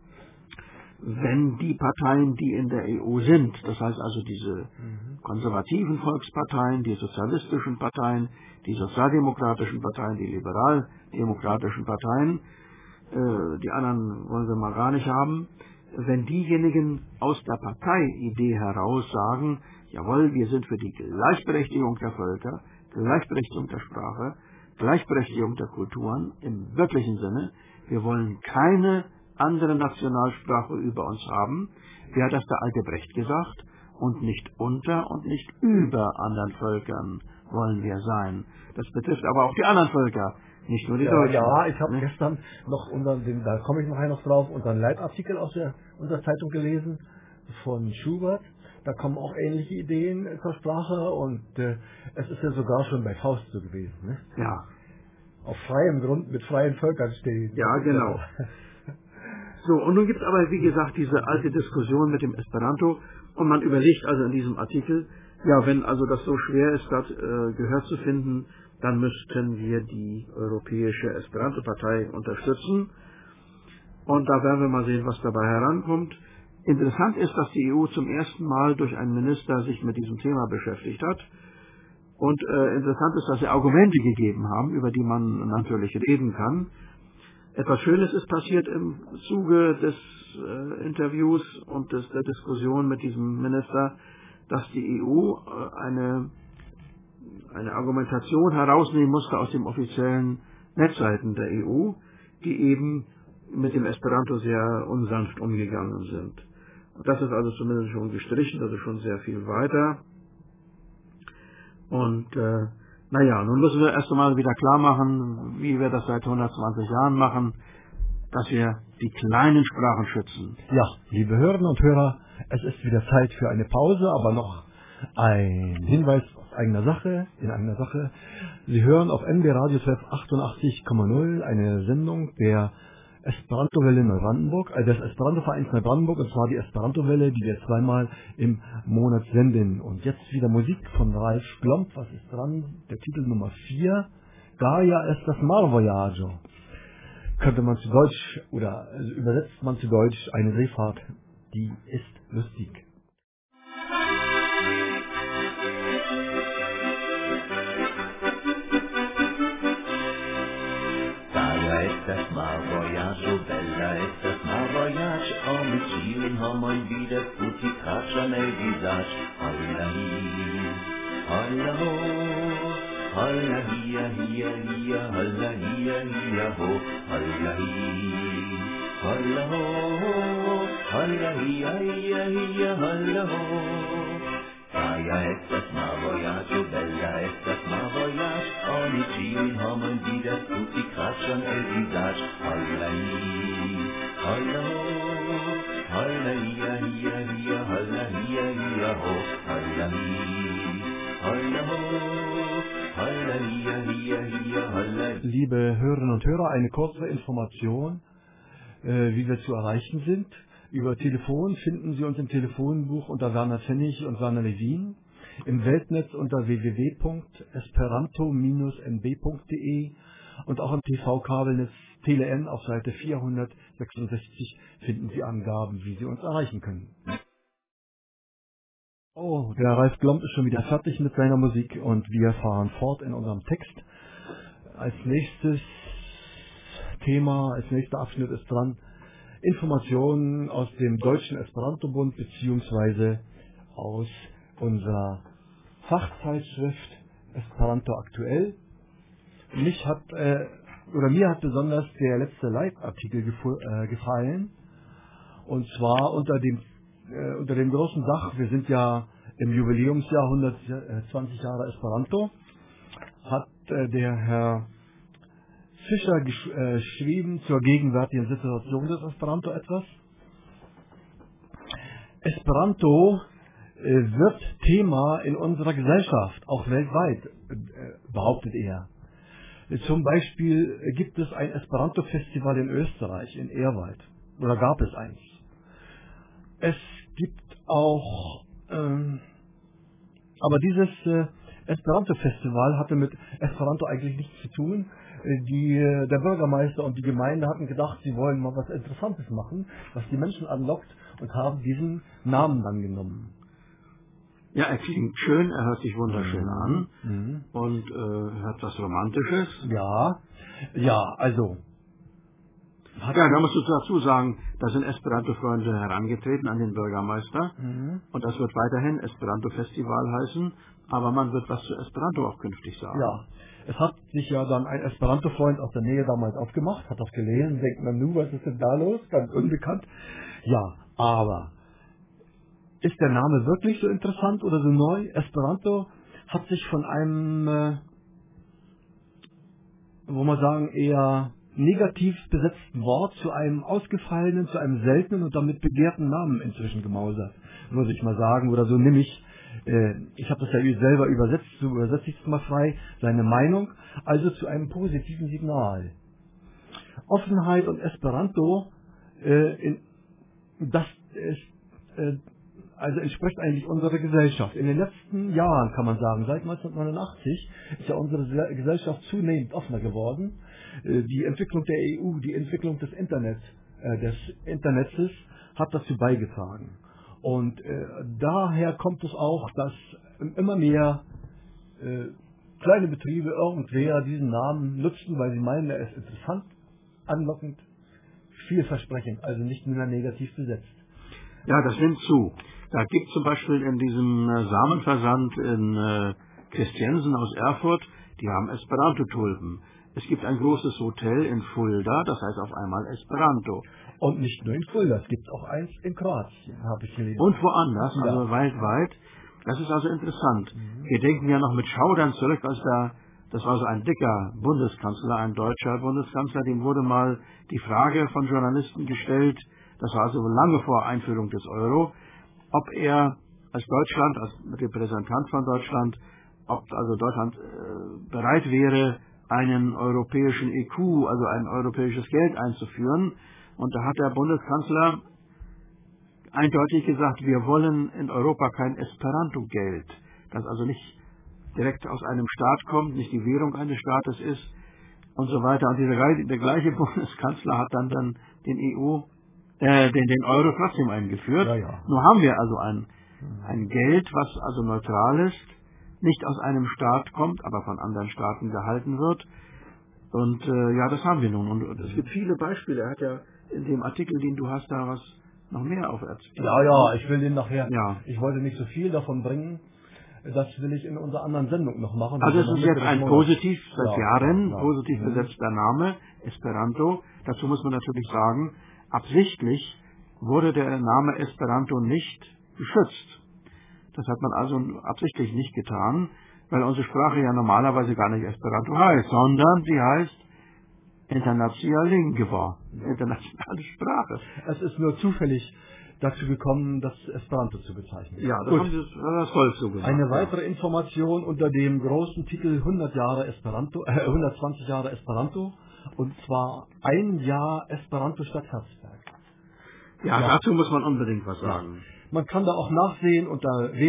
C: wenn die Parteien, die in der EU sind, das heißt also diese konservativen Volksparteien, die sozialistischen Parteien, die sozialdemokratischen Parteien, die liberaldemokratischen Parteien, die anderen wollen wir mal gar nicht haben, wenn diejenigen aus der Parteiidee heraus sagen, jawohl, wir sind für die Gleichberechtigung der Völker, Gleichberechtigung der Sprache, Gleichberechtigung der Kulturen im wirklichen Sinne, wir wollen keine andere Nationalsprache über uns haben, wie hat das der alte Brecht gesagt, und nicht unter und nicht über anderen Völkern wollen wir sein. Das betrifft aber auch die anderen Völker, nicht nur die Deutschen.
A: Ja, ich habe gestern noch da komme ich nachher noch drauf, unseren Leitartikel aus unserer Zeitung gelesen von Schubert. Da kommen auch ähnliche Ideen zur Sprache und es ist ja sogar schon bei Faust so gewesen. Ne?
C: Ja.
A: auf freiem Grund mit freien Völkern stehen.
C: Ja, genau. So, und nun gibt es aber, wie gesagt, diese alte Diskussion mit dem Esperanto und man überlegt also in diesem Artikel, ja, wenn also das so schwer ist, dort Gehör zu finden, dann müssten wir die Europäische Esperanto-Partei unterstützen. Und da werden wir mal sehen, was dabei herankommt. Interessant ist, dass die EU zum ersten Mal durch einen Minister sich mit diesem Thema beschäftigt hat. Und interessant ist, dass sie Argumente gegeben haben, über die man natürlich reden kann. Etwas Schönes ist passiert im Zuge des Interviews und der Diskussion mit diesem Minister, dass die EU eine Argumentation herausnehmen musste aus den offiziellen Netzseiten der EU, die eben mit dem Esperanto sehr unsanft umgegangen sind. Das ist also zumindest schon gestrichen, das ist schon sehr viel weiter. Und nun müssen wir erst einmal wieder klar machen, wie wir das seit 120 Jahren machen, dass wir die kleinen Sprachen schützen.
A: Ja, liebe Hörerinnen und Hörer, es ist wieder Zeit für eine Pause, aber noch ein Hinweis in eigener Sache. Sie hören auf NB Radio 88,0 eine Sendung der Esperanto-Welle Neubrandenburg, des Esperanto-Vereins Neubrandenburg, und zwar die Esperanto-Welle, die wir zweimal im Monat senden. Und jetzt wieder Musik von Ralf Glomp. Was ist dran? Der Titel Nummer 4, Gaia estas mar voyaggio. Könnte man zu Deutsch, oder übersetzt man zu Deutsch, eine Seefahrt, die ist lustig.
D: Estas mar voyage, bella estas mar voyage, omicilin homoi vidas puti traccian el visage. Holla hi, holla ho, holla hia, hia, hia, holla hia, hia ho, holla hi, holla ho, holla hia, hia, hia, holla ho. Gaia estas mar voyage, bella estas mar voyage, omicilin homoi vidas puti traccian el visage. Holla hi, holla ho, holla hia, hia, hia, holla hia, hia ho, holla hi, holla ho, holla hia, hia, hia, holla.
A: Liebe Hörerinnen und Hörer, eine kurze Information, wie wir zu erreichen sind. Über Telefon finden Sie uns im Telefonbuch unter Werner Pfennig und Werner Levin, im Weltnetz unter www.esperanto-nb.de und auch im TV-Kabelnetz TeleN auf Seite 466 finden Sie Angaben, wie Sie uns erreichen können. Oh, der Ralf Glomp ist schon wieder fertig mit seiner Musik und wir fahren fort in unserem Text. Als nächster Abschnitt ist dran Informationen aus dem Deutschen Esperanto-Bund beziehungsweise aus unserer Fachzeitschrift Esperanto aktuell. Mir hat besonders der letzte Leitartikel gefallen, und zwar unter dem großen Dach, wir sind ja im Jubiläumsjahr 120 Jahre Esperanto, hat der Herr Fischer geschrieben zur gegenwärtigen Situation des Esperanto etwas. Esperanto wird Thema in unserer Gesellschaft, auch weltweit, behauptet er. Zum Beispiel gibt es ein Esperanto-Festival in Österreich, in Ehrwald, oder gab es eins. Es gibt auch, aber dieses Esperanto-Festival hatte mit Esperanto eigentlich nichts zu tun. Der Bürgermeister und die Gemeinde hatten gedacht, sie wollen mal was Interessantes machen, was die Menschen anlockt, und haben diesen Namen dann genommen.
C: Ja, er klingt schön, er hört sich wunderschön an und hat was Romantisches.
A: Ja, also.
C: Ja, da musst du dazu sagen, da sind Esperanto-Freunde herangetreten an den Bürgermeister und das wird weiterhin Esperanto-Festival heißen, aber man wird was zu Esperanto auch künftig sagen.
A: Ja, es hat sich ja dann ein Esperanto-Freund aus der Nähe damals aufgemacht, hat das gelesen, denkt man, was ist denn da los? Ganz unbekannt. Ja, aber ist der Name wirklich so interessant oder so neu? Esperanto hat sich von einem, eher negativ besetzten Wort zu einem ausgefallenen, zu einem seltenen und damit begehrten Namen inzwischen gemausert, muss ich mal sagen, oder so nämlich ich habe das ja selber übersetzt, so übersetze ich es mal frei, seine Meinung, also zu einem positiven Signal. Offenheit und Esperanto, das ist, also entspricht eigentlich unserer Gesellschaft. In den letzten Jahren kann man sagen, seit 1989 ist ja unsere Gesellschaft zunehmend offener geworden. Die Entwicklung der EU, die Entwicklung des Internets hat dazu beigetragen. Und daher kommt es auch, dass immer mehr kleine Betriebe irgendwer diesen Namen nutzen, weil sie meinen, er ist interessant, anlockend, vielversprechend, also nicht nur negativ besetzt.
C: Ja, das nimmt zu. Da gibt es zum Beispiel in diesem Samenversand in Christiansen aus Erfurt, die haben Esperanto-Tulpen. Es gibt ein großes Hotel in Fulda, das heißt auf einmal Esperanto.
A: Und nicht nur in Fulda, es gibt auch eins in Kroatien, habe ich gelesen.
C: Und woanders, also weltweit. Das ist also interessant. Wir denken ja noch mit Schaudern zurück, das war so ein dicker Bundeskanzler, ein deutscher Bundeskanzler, dem wurde mal die Frage von Journalisten gestellt, das war also lange vor Einführung des Euro, ob er als Deutschland, als Repräsentant von Deutschland, ob also Deutschland bereit wäre, einen europäischen EQ, also ein europäisches Geld einzuführen. Und da hat der Bundeskanzler eindeutig gesagt, wir wollen in Europa kein Esperanto-Geld, das also nicht direkt aus einem Staat kommt, nicht die Währung eines Staates ist und so weiter. Und der gleiche Bundeskanzler hat dann den Euro trotzdem eingeführt.
A: Ja, ja.
C: Nur haben wir also ein Geld, was also neutral ist, nicht aus einem Staat kommt, aber von anderen Staaten gehalten wird. Und ja, das haben wir nun. Und es gibt viele Beispiele. Er hat ja in dem Artikel, den du hast, da was noch mehr auferzählt.
A: Ja, ich will den nachher.
C: Ja.
A: Ich wollte nicht so viel davon bringen. Das will ich in unserer anderen Sendung noch machen.
C: Also es ist jetzt ein positiv, seit Jahren, positiv
A: Mhm.
C: besetzter Name, Esperanto. Dazu muss man natürlich sagen, absichtlich wurde der Name Esperanto nicht geschützt. Das hat man also absichtlich nicht getan, weil unsere Sprache ja normalerweise gar nicht Esperanto heißt, sondern sie heißt International Lingua, internationale Sprache.
A: Es ist nur zufällig dazu gekommen, das Esperanto zu bezeichnen.
C: Ja, das haben sie das Volk so gemacht.
A: Eine weitere Information unter dem großen Titel 120 Jahre Esperanto, und zwar ein Jahr Esperanto Stadt Herzberg.
C: Ja, dazu muss man unbedingt was sagen.
A: Man kann da auch nachsehen unter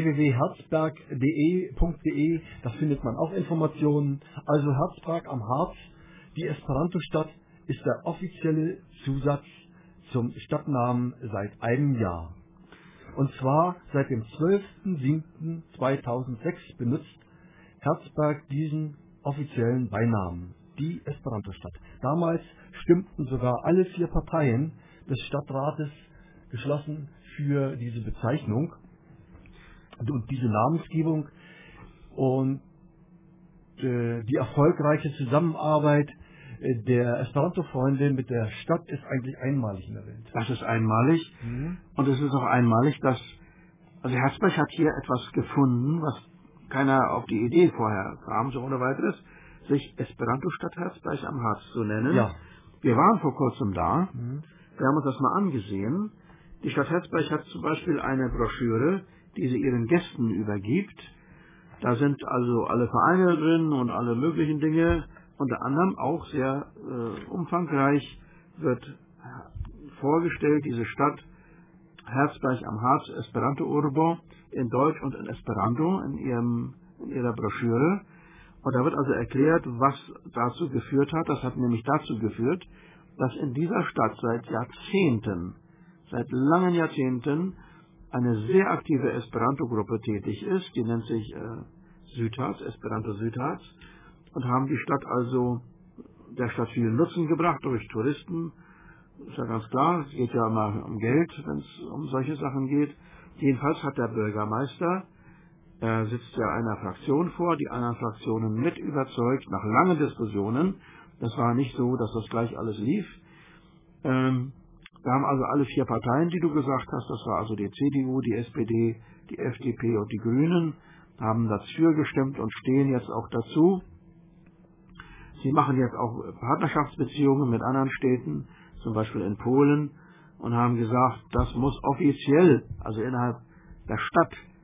A: www.herzberg.de, da findet man auch Informationen. Also Herzberg am Harz, die Esperanto-Stadt, ist der offizielle Zusatz zum Stadtnamen seit einem Jahr. Und zwar seit dem 12.07.2006 benutzt Herzberg diesen offiziellen Beinamen, die Esperanto-Stadt. Damals stimmten sogar alle 4 Parteien des Stadtrates geschlossen für diese Bezeichnung und diese Namensgebung. Und die erfolgreiche Zusammenarbeit der Esperanto-Freunde mit der Stadt ist eigentlich einmalig in der Welt.
C: Das ist einmalig. Und es ist auch einmalig, dass also Herzberg hat hier etwas gefunden, was keiner auf die Idee vorher kam, so ohne weiteres, sich Esperanto-Stadt Herzberg am Harz zu nennen.
A: Ja.
C: Wir waren vor kurzem da, wir haben uns das mal angesehen. Die Stadt Herzberg hat zum Beispiel eine Broschüre, die sie ihren Gästen übergibt. Da sind also alle Vereine drin und alle möglichen Dinge. Unter anderem auch sehr umfangreich wird vorgestellt, diese Stadt Herzberg am Harz, Esperanto Urbo, in Deutsch und in Esperanto in ihrer Broschüre. Und da wird also erklärt, was dazu geführt hat. Das hat nämlich dazu geführt, dass in dieser Stadt seit langen Jahrzehnten, eine sehr aktive Esperanto-Gruppe tätig ist. Die nennt sich Südharz, Esperanto Südharz, und haben die Stadt also der Stadt viel Nutzen gebracht durch Touristen. Ist ja ganz klar, es geht ja immer um Geld, wenn es um solche Sachen geht. Jedenfalls hat der Bürgermeister, er sitzt ja einer Fraktion vor, die anderen Fraktionen mit überzeugt, nach langen Diskussionen. Das war nicht so, dass das gleich alles lief. Wir haben also alle 4 Parteien, die du gesagt hast, das war also die CDU, die SPD, die FDP und die Grünen, haben dafür gestimmt und stehen jetzt auch dazu. Sie machen jetzt auch Partnerschaftsbeziehungen mit anderen Städten, zum Beispiel in Polen, und haben gesagt, das muss offiziell, also innerhalb der Stadt,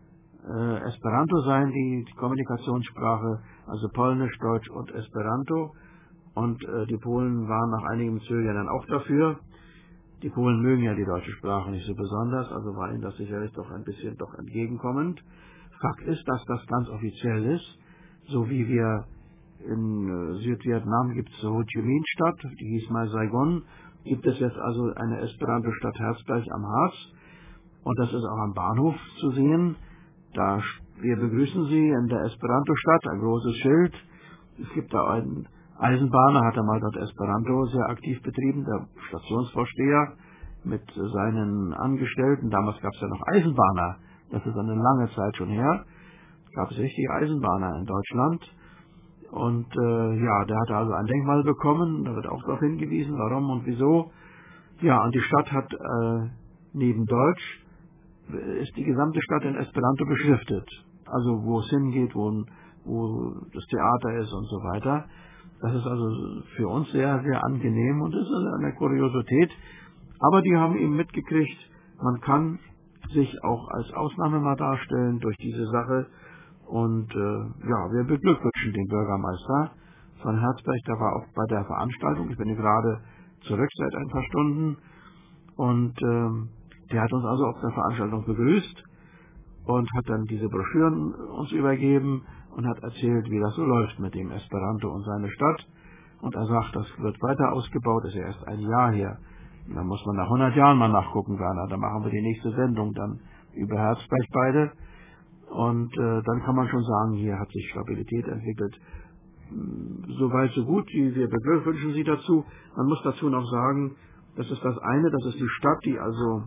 C: Esperanto sein, die Kommunikationssprache, also Polnisch, Deutsch und Esperanto. Und die Polen waren nach einigem Zögern dann auch dafür. Die Polen mögen ja die deutsche Sprache nicht so besonders, also war ihnen das sicherlich doch ein bisschen doch entgegenkommend. Fakt ist, dass das ganz offiziell ist, so wie wir in Südvietnam gibt es Ho Chi Minh Stadt, die hieß mal Saigon, gibt es jetzt also eine Esperanto-Stadt Herzberg am Harz und das ist auch am Bahnhof zu sehen. Wir begrüßen Sie in der Esperanto-Stadt, ein großes Schild. Es gibt da einen Eisenbahner, hat er mal dort Esperanto sehr aktiv betrieben, der Stationsvorsteher mit seinen Angestellten. Damals gab es ja noch Eisenbahner, das ist eine lange Zeit schon her. Gab es richtig Eisenbahner in Deutschland. Und der hatte also ein Denkmal bekommen, da wird auch darauf hingewiesen, warum und wieso. Ja, und die Stadt hat neben Deutsch, ist die gesamte Stadt in Esperanto beschriftet. Also wo es hingeht, wo das Theater ist und so weiter. Das ist also für uns sehr, sehr angenehm und ist eine Kuriosität. Aber die haben eben mitgekriegt, man kann sich auch als Ausnahme mal darstellen durch diese Sache. Und wir beglückwünschen den Bürgermeister von Herzberg, der war auch bei der Veranstaltung. Ich bin hier gerade zurück seit ein paar Stunden. Und der hat uns also auf der Veranstaltung begrüßt und hat dann diese Broschüren uns übergeben und hat erzählt, wie das so läuft mit dem Esperanto und seine Stadt. Und er sagt, das wird weiter ausgebaut, ist ja erst ein Jahr her. Und dann muss man nach 100 Jahren mal nachgucken, Werner. Dann machen wir die nächste Sendung dann über Herzberg beide. Und dann kann man schon sagen, hier hat sich Stabilität entwickelt. Soweit, so gut. Wir beglückwünschen Sie dazu. Man muss dazu noch sagen, das ist das eine, das ist die Stadt, die also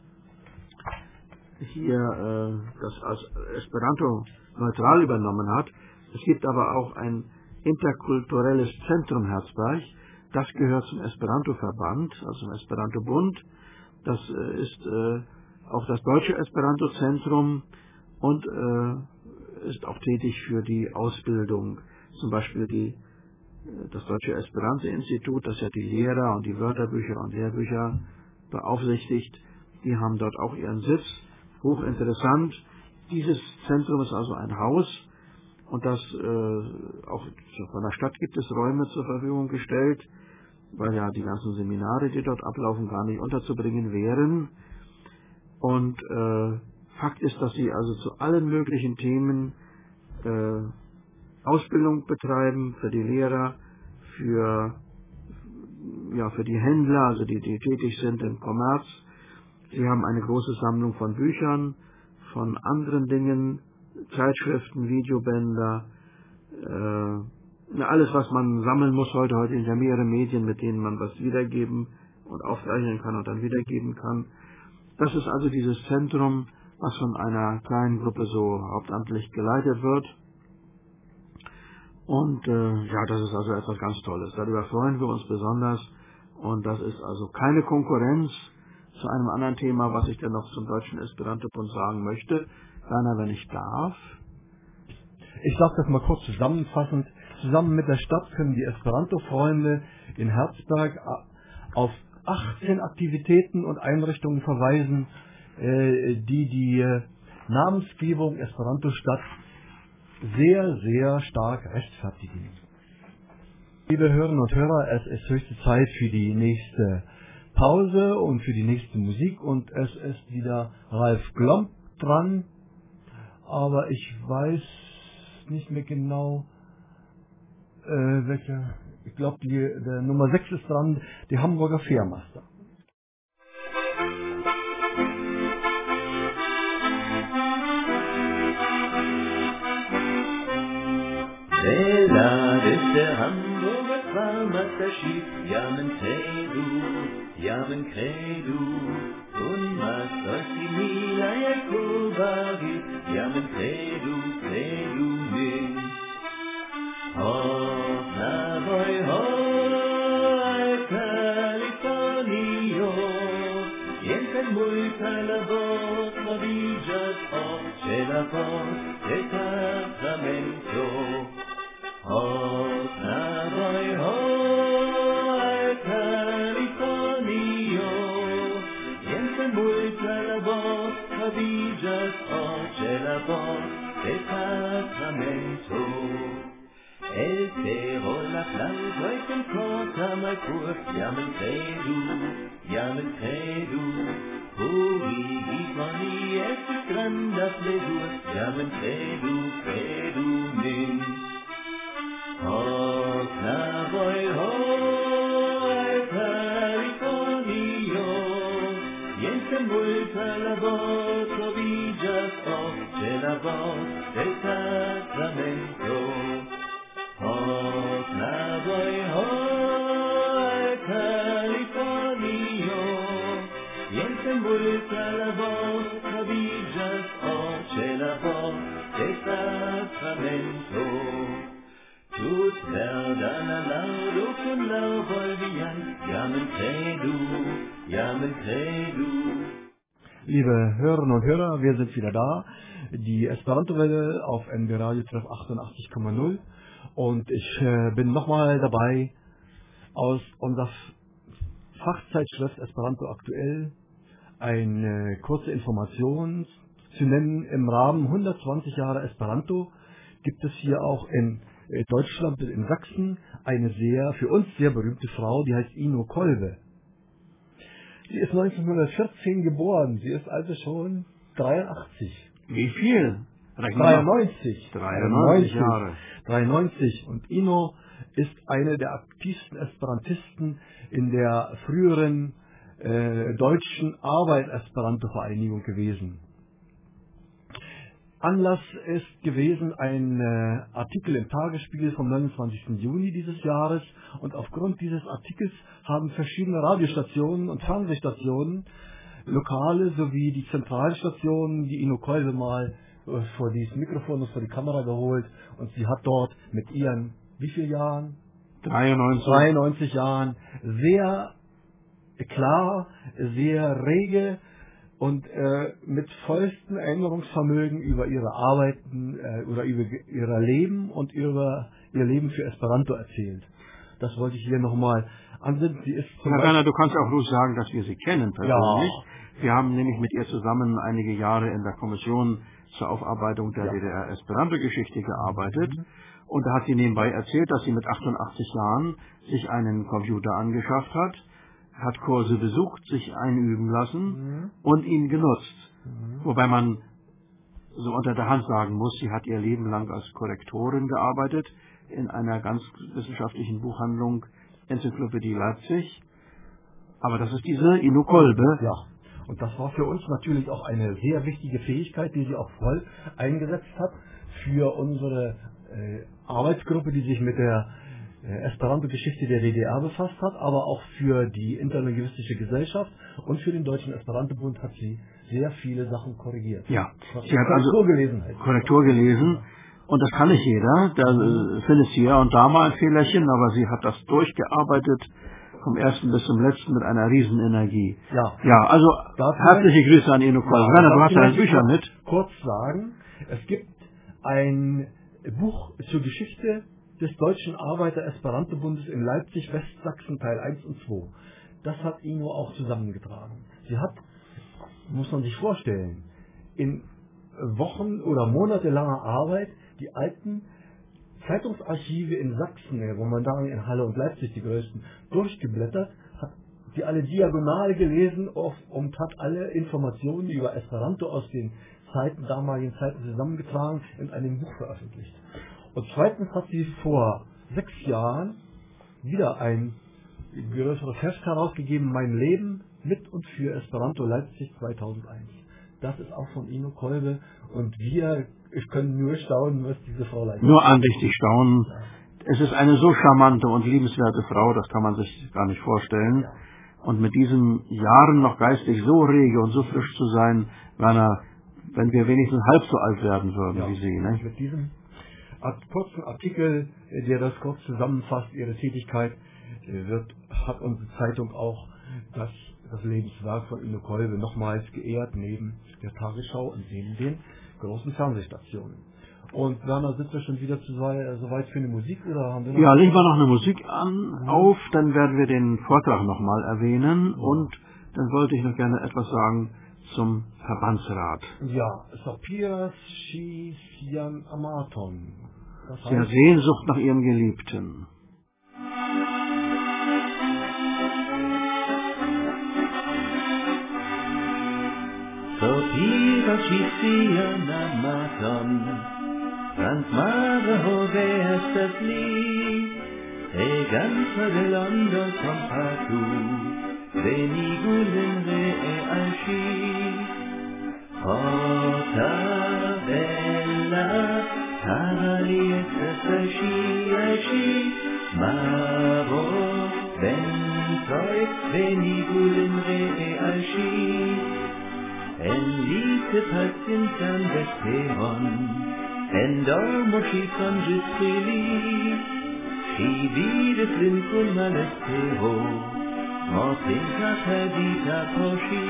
C: hier das als Esperanto neutral übernommen hat. Es gibt aber auch ein interkulturelles Zentrum Herzberg. Das gehört zum Esperanto-Verband, also zum Esperanto-Bund. Das ist auch das deutsche Esperanto-Zentrum und ist auch tätig für die Ausbildung. Zum Beispiel das Deutsche Esperanto-Institut, das ja die Lehrer und die Wörterbücher und Lehrbücher beaufsichtigt. Die haben dort auch ihren Sitz. Hochinteressant. Dieses Zentrum ist also ein Haus und das auch von der Stadt gibt es Räume zur Verfügung gestellt, weil ja die ganzen Seminare, die dort ablaufen, gar nicht unterzubringen wären. Und Fakt ist, dass sie also zu allen möglichen Themen Ausbildung betreiben für die Lehrer, für die Händler, also die tätig sind im Kommerz. Sie haben eine große Sammlung von Büchern, von anderen Dingen, Zeitschriften, Videobänder, alles, was man sammeln muss heute in ja mehrere Medien, mit denen man was wiedergeben und aufzeichnen kann und dann wiedergeben kann. Das ist also dieses Zentrum, was von einer kleinen Gruppe so hauptamtlich geleitet wird. Und das ist also etwas ganz Tolles. Darüber freuen wir uns besonders. Und das ist also keine Konkurrenz zu einem anderen Thema, was ich dann noch zum Deutschen Esperanto-Bund sagen möchte. Werner, wenn ich darf.
A: Ich sage das mal kurz zusammenfassend. Zusammen mit der Stadt können die Esperanto-Freunde in Herzberg auf 18 Aktivitäten und Einrichtungen verweisen, die Namensgebung Esperanto-Stadt sehr, sehr stark rechtfertigen. Liebe Hörerinnen und Hörer, es ist höchste Zeit für die nächste Pause und für die nächste Musik und es ist wieder Ralf Glomb dran, aber ich weiß nicht mehr genau, welche. Ich glaube, der Nummer 6 ist dran, die Hamburger Fährmaster.
D: Vela ist der Hamburger Fahrmaster-Schiff, jamen credu, und was euch die Mila Jakoba gibt, jamen credu mit. Oh, na voi al Californio, niente multa la vostra vigias c'è la voz del Sacramento. Oh, na voi al Californio, niente multa la voz, Hadijas oce la voz, de sacramento. El pero la flauta y con cosa mai pur, yamen credu, puri gifani et granda pledur, yamen credu min. Hoc na voi hoi Californio, niente multa la voz, Hadijas oce la voz, de sacramento. Hoc na voi hoi Californio, niente multa la voz, Hadijas oce la voz, de sacramento. Tut verdana laudo con lau volvian, yamen credu.
A: Liebe Hörerinnen und Hörer, wir sind wieder da. Die Esperanto-Welle auf NB Radio Treff 88,0. Und ich bin nochmal dabei, aus unserer Fachzeitschrift Esperanto aktuell eine kurze Information zu nennen. Im Rahmen 120 Jahre Esperanto gibt es hier auch in Deutschland, in Sachsen, eine für uns sehr berühmte Frau, die heißt Ino Kolbe. Sie ist 1914 geboren, sie ist also schon 83.
C: Wie viel?
A: 93
C: Jahre.
A: 93. Und Ino ist eine der aktivsten Esperantisten in der früheren deutschen Arbeit-Esperanto-Vereinigung gewesen. Anlass ist gewesen ein Artikel im Tagesspiegel vom 29. Juni dieses Jahres, und aufgrund dieses Artikels haben verschiedene Radiostationen und Fernsehstationen, lokale sowie die Zentralstationen, die Ino Kolbe mal vor dieses Mikrofon und vor die Kamera geholt, und sie hat dort mit ihren, wie vielen Jahren? 93 Jahren sehr klar, sehr rege und mit vollstem Erinnerungsvermögen über ihre Arbeiten oder über ihr Leben und über ihr Leben für Esperanto erzählt. Das wollte ich hier nochmal ansenden. Sie ist
C: Herr Werner, du kannst auch ruhig sagen, dass wir sie kennen persönlich.
A: Ja.
C: Wir haben nämlich mit ihr zusammen einige Jahre in der Kommission zur Aufarbeitung der DDR-Esperanto-Geschichte gearbeitet. Und da hat sie nebenbei erzählt, dass sie mit 88 Jahren sich einen Computer angeschafft hat Kurse besucht, sich einüben lassen und ihn genutzt. Wobei man so unter der Hand sagen muss, sie hat ihr Leben lang als Korrektorin gearbeitet in einer ganz wissenschaftlichen Buchhandlung Enzyklopädie Leipzig. Aber das ist diese Ino Kolbe.
A: Ja. Und das war für uns natürlich auch eine sehr wichtige Fähigkeit, die sie auch voll eingesetzt hat für unsere Arbeitsgruppe, die sich mit der Esperanto-Geschichte der DDR befasst hat, aber auch für die Interlinguistische Gesellschaft und für den Deutschen Esperanto-Bund hat sie sehr viele Sachen korrigiert.
C: Ja,
A: sie hat
C: Korrektur gelesen. Und das kann nicht jeder. Da findet sie ja und da mal ein Fehlerchen, aber sie hat das durchgearbeitet vom ersten bis zum letzten mit einer Riesenenergie. Ja, also herzliche Grüße an Ino Kolbe. Werner, du hast deine Bücher mit.
A: Kurz sagen, es gibt ein Buch zur Geschichte des Deutschen Arbeiter-Esperanto-Bundes in Leipzig, Westsachsen, Teil 1 und 2. Das hat Ino auch zusammengetragen. Sie hat, muss man sich vorstellen, in Wochen- oder monatelanger Arbeit die alten Zeitungsarchive in Sachsen, wo man da in Halle und Leipzig die größten, durchgeblättert, hat die alle diagonal gelesen und hat alle Informationen über Esperanto aus den damaligen Zeiten zusammengetragen in einem Buch veröffentlicht. Und zweitens hat sie vor 6 Jahren wieder ein größeres Heft herausgegeben, Mein Leben mit und für Esperanto Leipzig 2001. Das ist auch von Ino Kolbe, und ich kann nur staunen, was diese Frau leistet.
C: Nur andächtig staunen. Ja. Es ist eine so charmante und liebenswerte Frau, das kann man sich gar nicht vorstellen. Ja. Und mit diesen Jahren noch geistig so rege und so frisch zu sein, Werner, wenn wir wenigstens halb so alt werden würden wie sie. Ne?
A: Mit diesem kurzen Artikel, der das kurz zusammenfasst, ihre Tätigkeit, hat unsere Zeitung auch das Lebenswerk von Ino Kolbe nochmals geehrt, neben der Tagesschau und neben den großen Fernsehstationen. Und Werner, sind wir schon wieder soweit für eine Musik? Oder haben wir noch
C: legen wir noch eine Musik auf, dann werden wir den Vortrag nochmal erwähnen und dann wollte ich noch gerne etwas sagen zum Verbandsrat.
A: Ja, Sapiras Shi Sian Amaton. Das
C: Sie hat
A: heißt,
C: Sehnsucht nach ihrem Geliebten.
D: Sopira Chisian Amaton, Franz Mare Hove estas li, Reganta de Londo Compatu, Venigulen Ree Alci, Ota Bella, Carali estas Alci, Maro, Ventoi, Venigulen Ree Alci, En lite pacientan vesperon, en dormo si songis pri li, si vides lin kun malespero, mortinta perdita por si.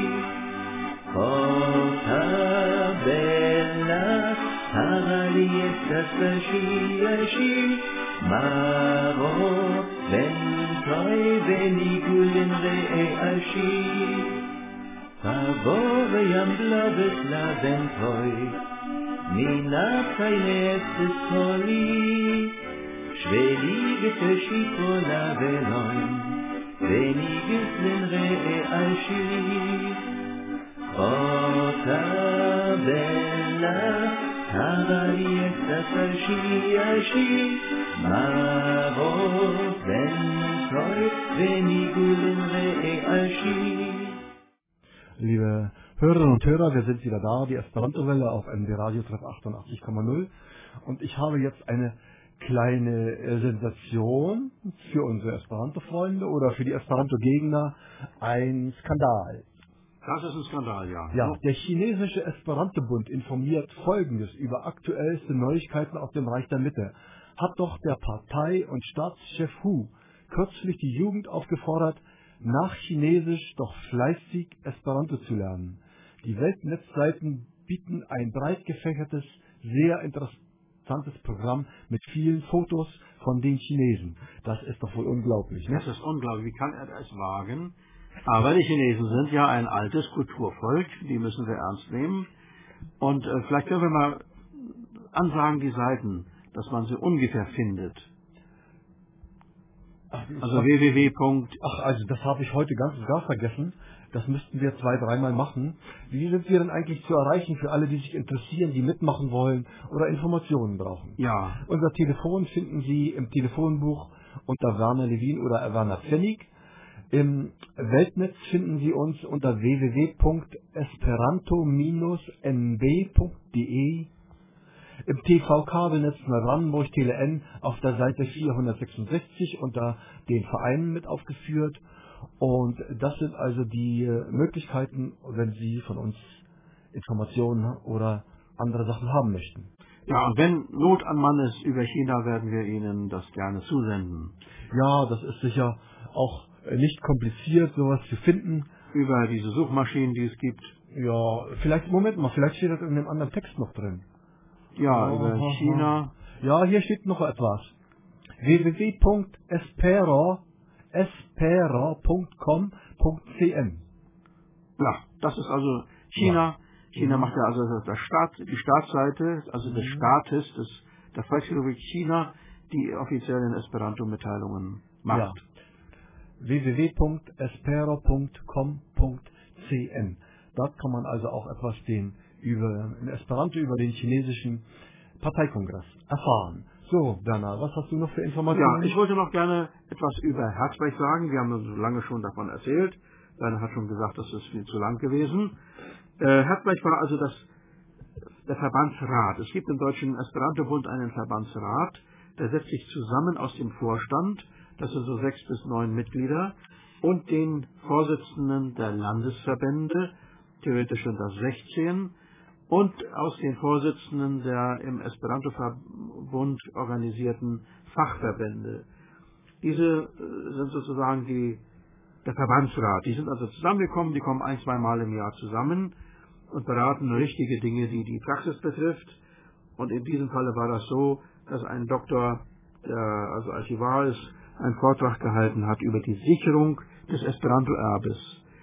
D: Porta bella, parali estas alci, maro, ventoi venigulin ree alci. Favore jam blovis la ventoi, minatai ne estis soli, Schwelige Fischi por la veloin, Venigis lin ree alci. Porta bella, Carali estas alci, Maro, ventoi, venigulin ree alci.
A: liebe Hörerinnen und Hörer, wir sind wieder da, die Esperanto-Welle auf ND Radio Treff 88,0. Und ich habe jetzt eine kleine Sensation für unsere Esperanto-Freunde oder für die Esperanto-Gegner, ein Skandal.
C: Das ist ein Skandal, ja.
A: Ja, der chinesische Esperanto-Bund informiert Folgendes über aktuellste Neuigkeiten aus dem Reich der Mitte. Hat doch der Partei- und Staatschef Hu kürzlich die Jugend aufgefordert, nach Chinesisch doch fleißig Esperanto zu lernen. Die Weltnetzseiten bieten ein breit gefächertes, sehr interessantes Programm mit vielen Fotos von den Chinesen. Das ist doch wohl unglaublich, ne?
C: Das ist unglaublich. Wie kann er das wagen? Aber die Chinesen sind ja ein altes Kulturvolk, die müssen wir ernst nehmen. Und vielleicht können wir mal ansagen die Seiten, dass man sie ungefähr findet. Also www.
A: Also das habe ich heute ganz und gar vergessen. Das müssten wir 2-3 Mal machen. Wie sind wir denn eigentlich zu erreichen für alle, die sich interessieren, die mitmachen wollen oder Informationen brauchen?
C: Ja.
A: Unser Telefon finden Sie im Telefonbuch unter Werner Levin oder Werner Pfennig. Im Weltnetz finden Sie uns unter www.esperanto-nb.de. Im TV-Kabelnetz Neubrandenburg Tele-N auf der Seite 466 unter den Vereinen mit aufgeführt. Und das sind also die Möglichkeiten, wenn Sie von uns Informationen oder andere Sachen haben möchten.
C: Ja, und wenn Not an Mann ist über China, werden wir Ihnen das gerne zusenden.
A: Ja, das ist sicher auch nicht kompliziert, sowas zu finden.
C: Über diese Suchmaschinen, die es gibt.
A: Ja, vielleicht, Moment mal, vielleicht steht das in einem anderen Text noch drin.
C: Ja, über China.
A: Ja, hier steht noch etwas. www.espera.com.cn.
C: Ja, das ist also China. Ja. China macht ja also die Staatsseite, also des Staates, der Volksrepublik China, die offiziellen Esperanto-Mitteilungen macht.
A: Ja. www.espero.com.cn. Dort kann man also auch etwas in Esperanto über den chinesischen Parteikongress erfahren. So, Werner, was hast du noch für Informationen?
C: Ja, ich wollte noch gerne etwas über Herzberg sagen. Wir haben so lange schon davon erzählt. Werner hat schon gesagt, das ist viel zu lang gewesen. Herzberg war also der Verbandsrat. Es gibt im Deutschen Esperanto-Bund einen Verbandsrat, der setzt sich zusammen aus dem Vorstand, das sind so 6 bis 9 Mitglieder, und den Vorsitzenden der Landesverbände, theoretisch sind das 16, und aus den Vorsitzenden der im Esperanto-Verbund organisierten Fachverbände. Diese sind sozusagen der Verbandsrat. Die sind also zusammengekommen, die kommen 1-2 Mal im Jahr zusammen und beraten richtige Dinge, die die Praxis betrifft. Und in diesem Falle war das so, dass ein Doktor, der also Archivar ist, einen Vortrag gehalten hat über die Sicherung des Esperanto-Erbes.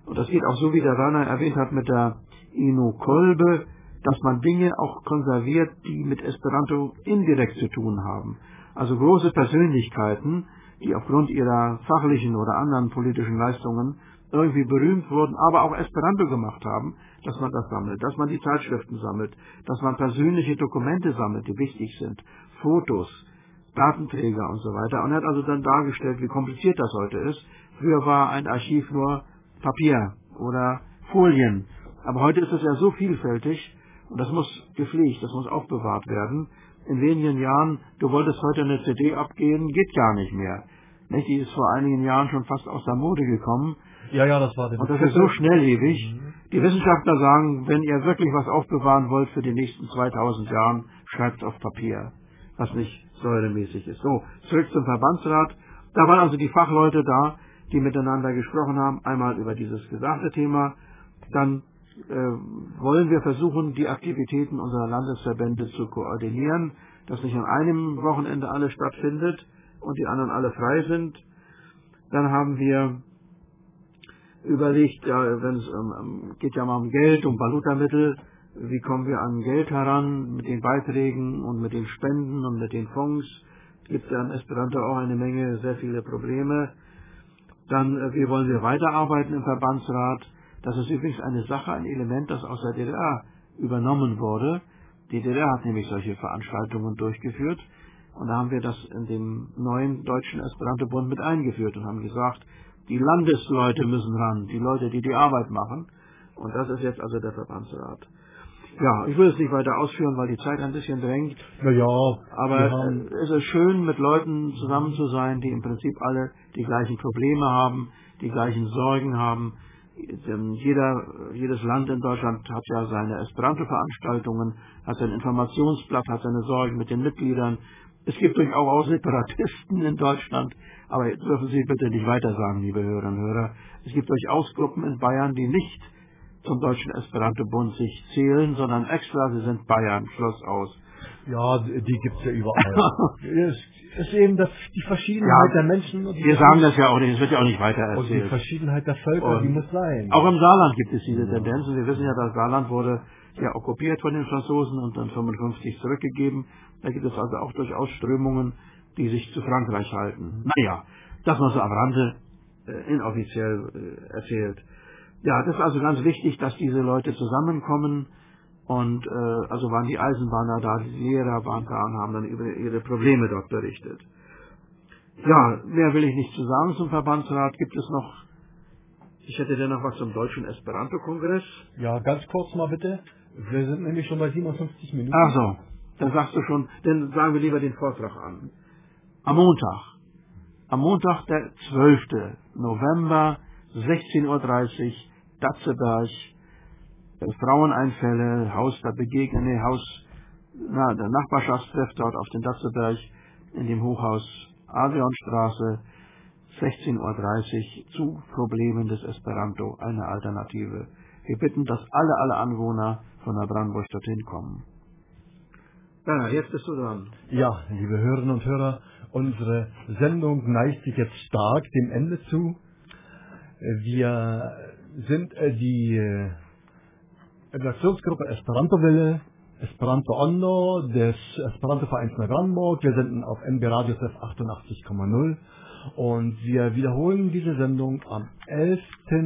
C: Und das geht auch so, wie der Werner erwähnt hat, mit der Ino Kolbe, dass man Dinge auch konserviert, die mit Esperanto indirekt zu tun haben. Also große Persönlichkeiten, die aufgrund ihrer fachlichen oder anderen politischen Leistungen irgendwie berühmt wurden, aber auch Esperanto gemacht haben, dass man das sammelt, dass man die Zeitschriften sammelt, dass man persönliche Dokumente sammelt, die wichtig sind, Fotos, Datenträger und so weiter. Und er hat also dann dargestellt, wie kompliziert das heute ist. Früher war ein Archiv nur Papier oder Folien. Aber heute ist es ja so vielfältig und das muss gepflegt, das muss aufbewahrt werden. In wenigen Jahren, du wolltest heute eine CD abgeben, geht gar nicht mehr. Nicht? Die ist vor einigen Jahren schon fast aus der Mode gekommen.
A: Ja, das war der.
C: Und das ist so schnelllebig. Die Wissenschaftler sagen, wenn ihr wirklich was aufbewahren wollt für die nächsten 2000 Jahren, schreibt auf Papier, was nicht säuremäßig ist. So, zurück zum Verbandsrat. Da waren also die Fachleute da, die miteinander gesprochen haben, einmal über dieses gesagte Thema. Dann wollen wir versuchen, die Aktivitäten unserer Landesverbände zu koordinieren, dass nicht an einem Wochenende alles stattfindet und die anderen alle frei sind. Dann haben wir überlegt, ja, wenn es geht ja mal um Geld, um Valutamittel, wie kommen wir an Geld heran mit den Beiträgen und mit den Spenden und mit den Fonds. Gibt es ja in Esperanto auch eine Menge, sehr viele Probleme. Dann, wie wollen wir weiterarbeiten im Verbandsrat? Das ist übrigens eine Sache, ein Element, das aus der DDR übernommen wurde. Die DDR hat nämlich solche Veranstaltungen durchgeführt und da haben wir das in dem neuen deutschen Esperanto-Bund mit eingeführt und haben gesagt, die Landesleute müssen ran, die Leute, die die Arbeit machen. Und das ist jetzt also der Verbandsrat. Ja, ich will es nicht weiter ausführen, weil die Zeit ein bisschen drängt.
A: Ja,
C: aber es ist schön, mit Leuten zusammen zu sein, die im Prinzip alle die gleichen Probleme haben, die gleichen Sorgen haben. Denn jedes Land in Deutschland hat ja seine Esperanto-Veranstaltungen, hat sein Informationsblatt, hat seine Sorgen mit den Mitgliedern. Es gibt durchaus Separatisten in Deutschland, aber jetzt dürfen Sie bitte nicht weiter sagen, liebe Hörerinnen und Hörer. Es gibt durchaus Gruppen in Bayern, die nicht zum Deutschen Esperanto-Bund sich zählen, sondern extra, sie sind Bayern, Schluss aus.
A: Ja, die gibt's ja überall. Es ist eben die Verschiedenheit der Menschen. Und
C: wir sagen das ja auch nicht, es wird ja auch nicht weiter erzählt.
A: Und die Verschiedenheit der Völker, die muss sein.
C: Auch im Saarland gibt es diese Tendenzen. Wir wissen ja, das Saarland wurde ja okkupiert von den Franzosen und dann 55 zurückgegeben. Da gibt es also auch durchaus Strömungen, die sich zu Frankreich halten. Naja, das mal so am Rande inoffiziell erzählt. Ja, das ist also ganz wichtig, dass diese Leute zusammenkommen und also waren die Eisenbahner da, die Lehrer waren da und haben dann über ihre Probleme dort berichtet. Ja, mehr will ich nicht zu sagen zum Verbandsrat. Gibt es noch, ich hätte denn noch was zum Deutschen Esperanto-Kongress?
A: Ja, ganz kurz mal bitte. Wir sind nämlich schon bei 57 Minuten.
C: Ach so, dann sagst du schon, dann sagen wir lieber den Vortrag an. Am Montag, der 12. November, 16:30 Uhr, Datzeberg, Fraueneinfälle, der Nachbarschaftstreff dort auf den Datzeberg, in dem Hochhaus Adrianstraße, 16:30 Uhr, zu Problemen des Esperanto, eine Alternative. Wir bitten, dass alle Anwohner von Neubrandenburg dorthin kommen. Ja, jetzt bist du dran.
A: Ja, liebe Hörerinnen und Hörer, unsere Sendung neigt sich jetzt stark dem Ende zu. Wir sind die Redaktionsgruppe Esperanto-Welle, Esperanto Ondo des Esperanto-Vereins Neubrandenburg. Wir senden auf NB Radio 88,0 und wir wiederholen diese Sendung am 11.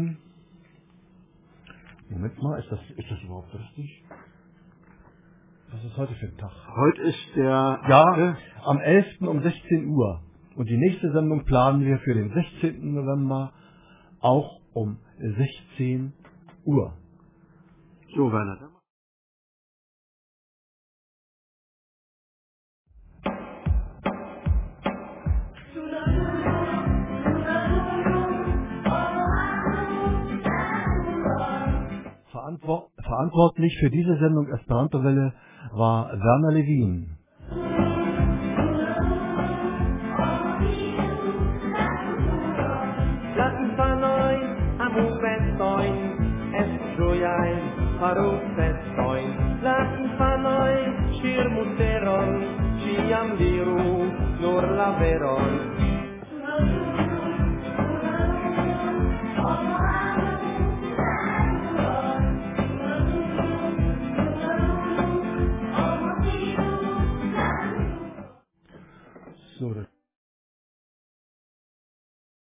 A: Moment mal, ist das überhaupt richtig? Was ist heute für ein Tag?
C: Heute ist der...
A: Ja, am 11. um 16 Uhr. Und die nächste Sendung planen wir für den 16. November auch um 16 Uhr.
C: So, Werner.
A: Verantwortlich für diese Sendung Esperanto-Welle war Werner Levin.
B: Latin fa noi amu festoin, es gioiain faru festoin. Latin fa noi shir muteron, ciam diru nur la veron.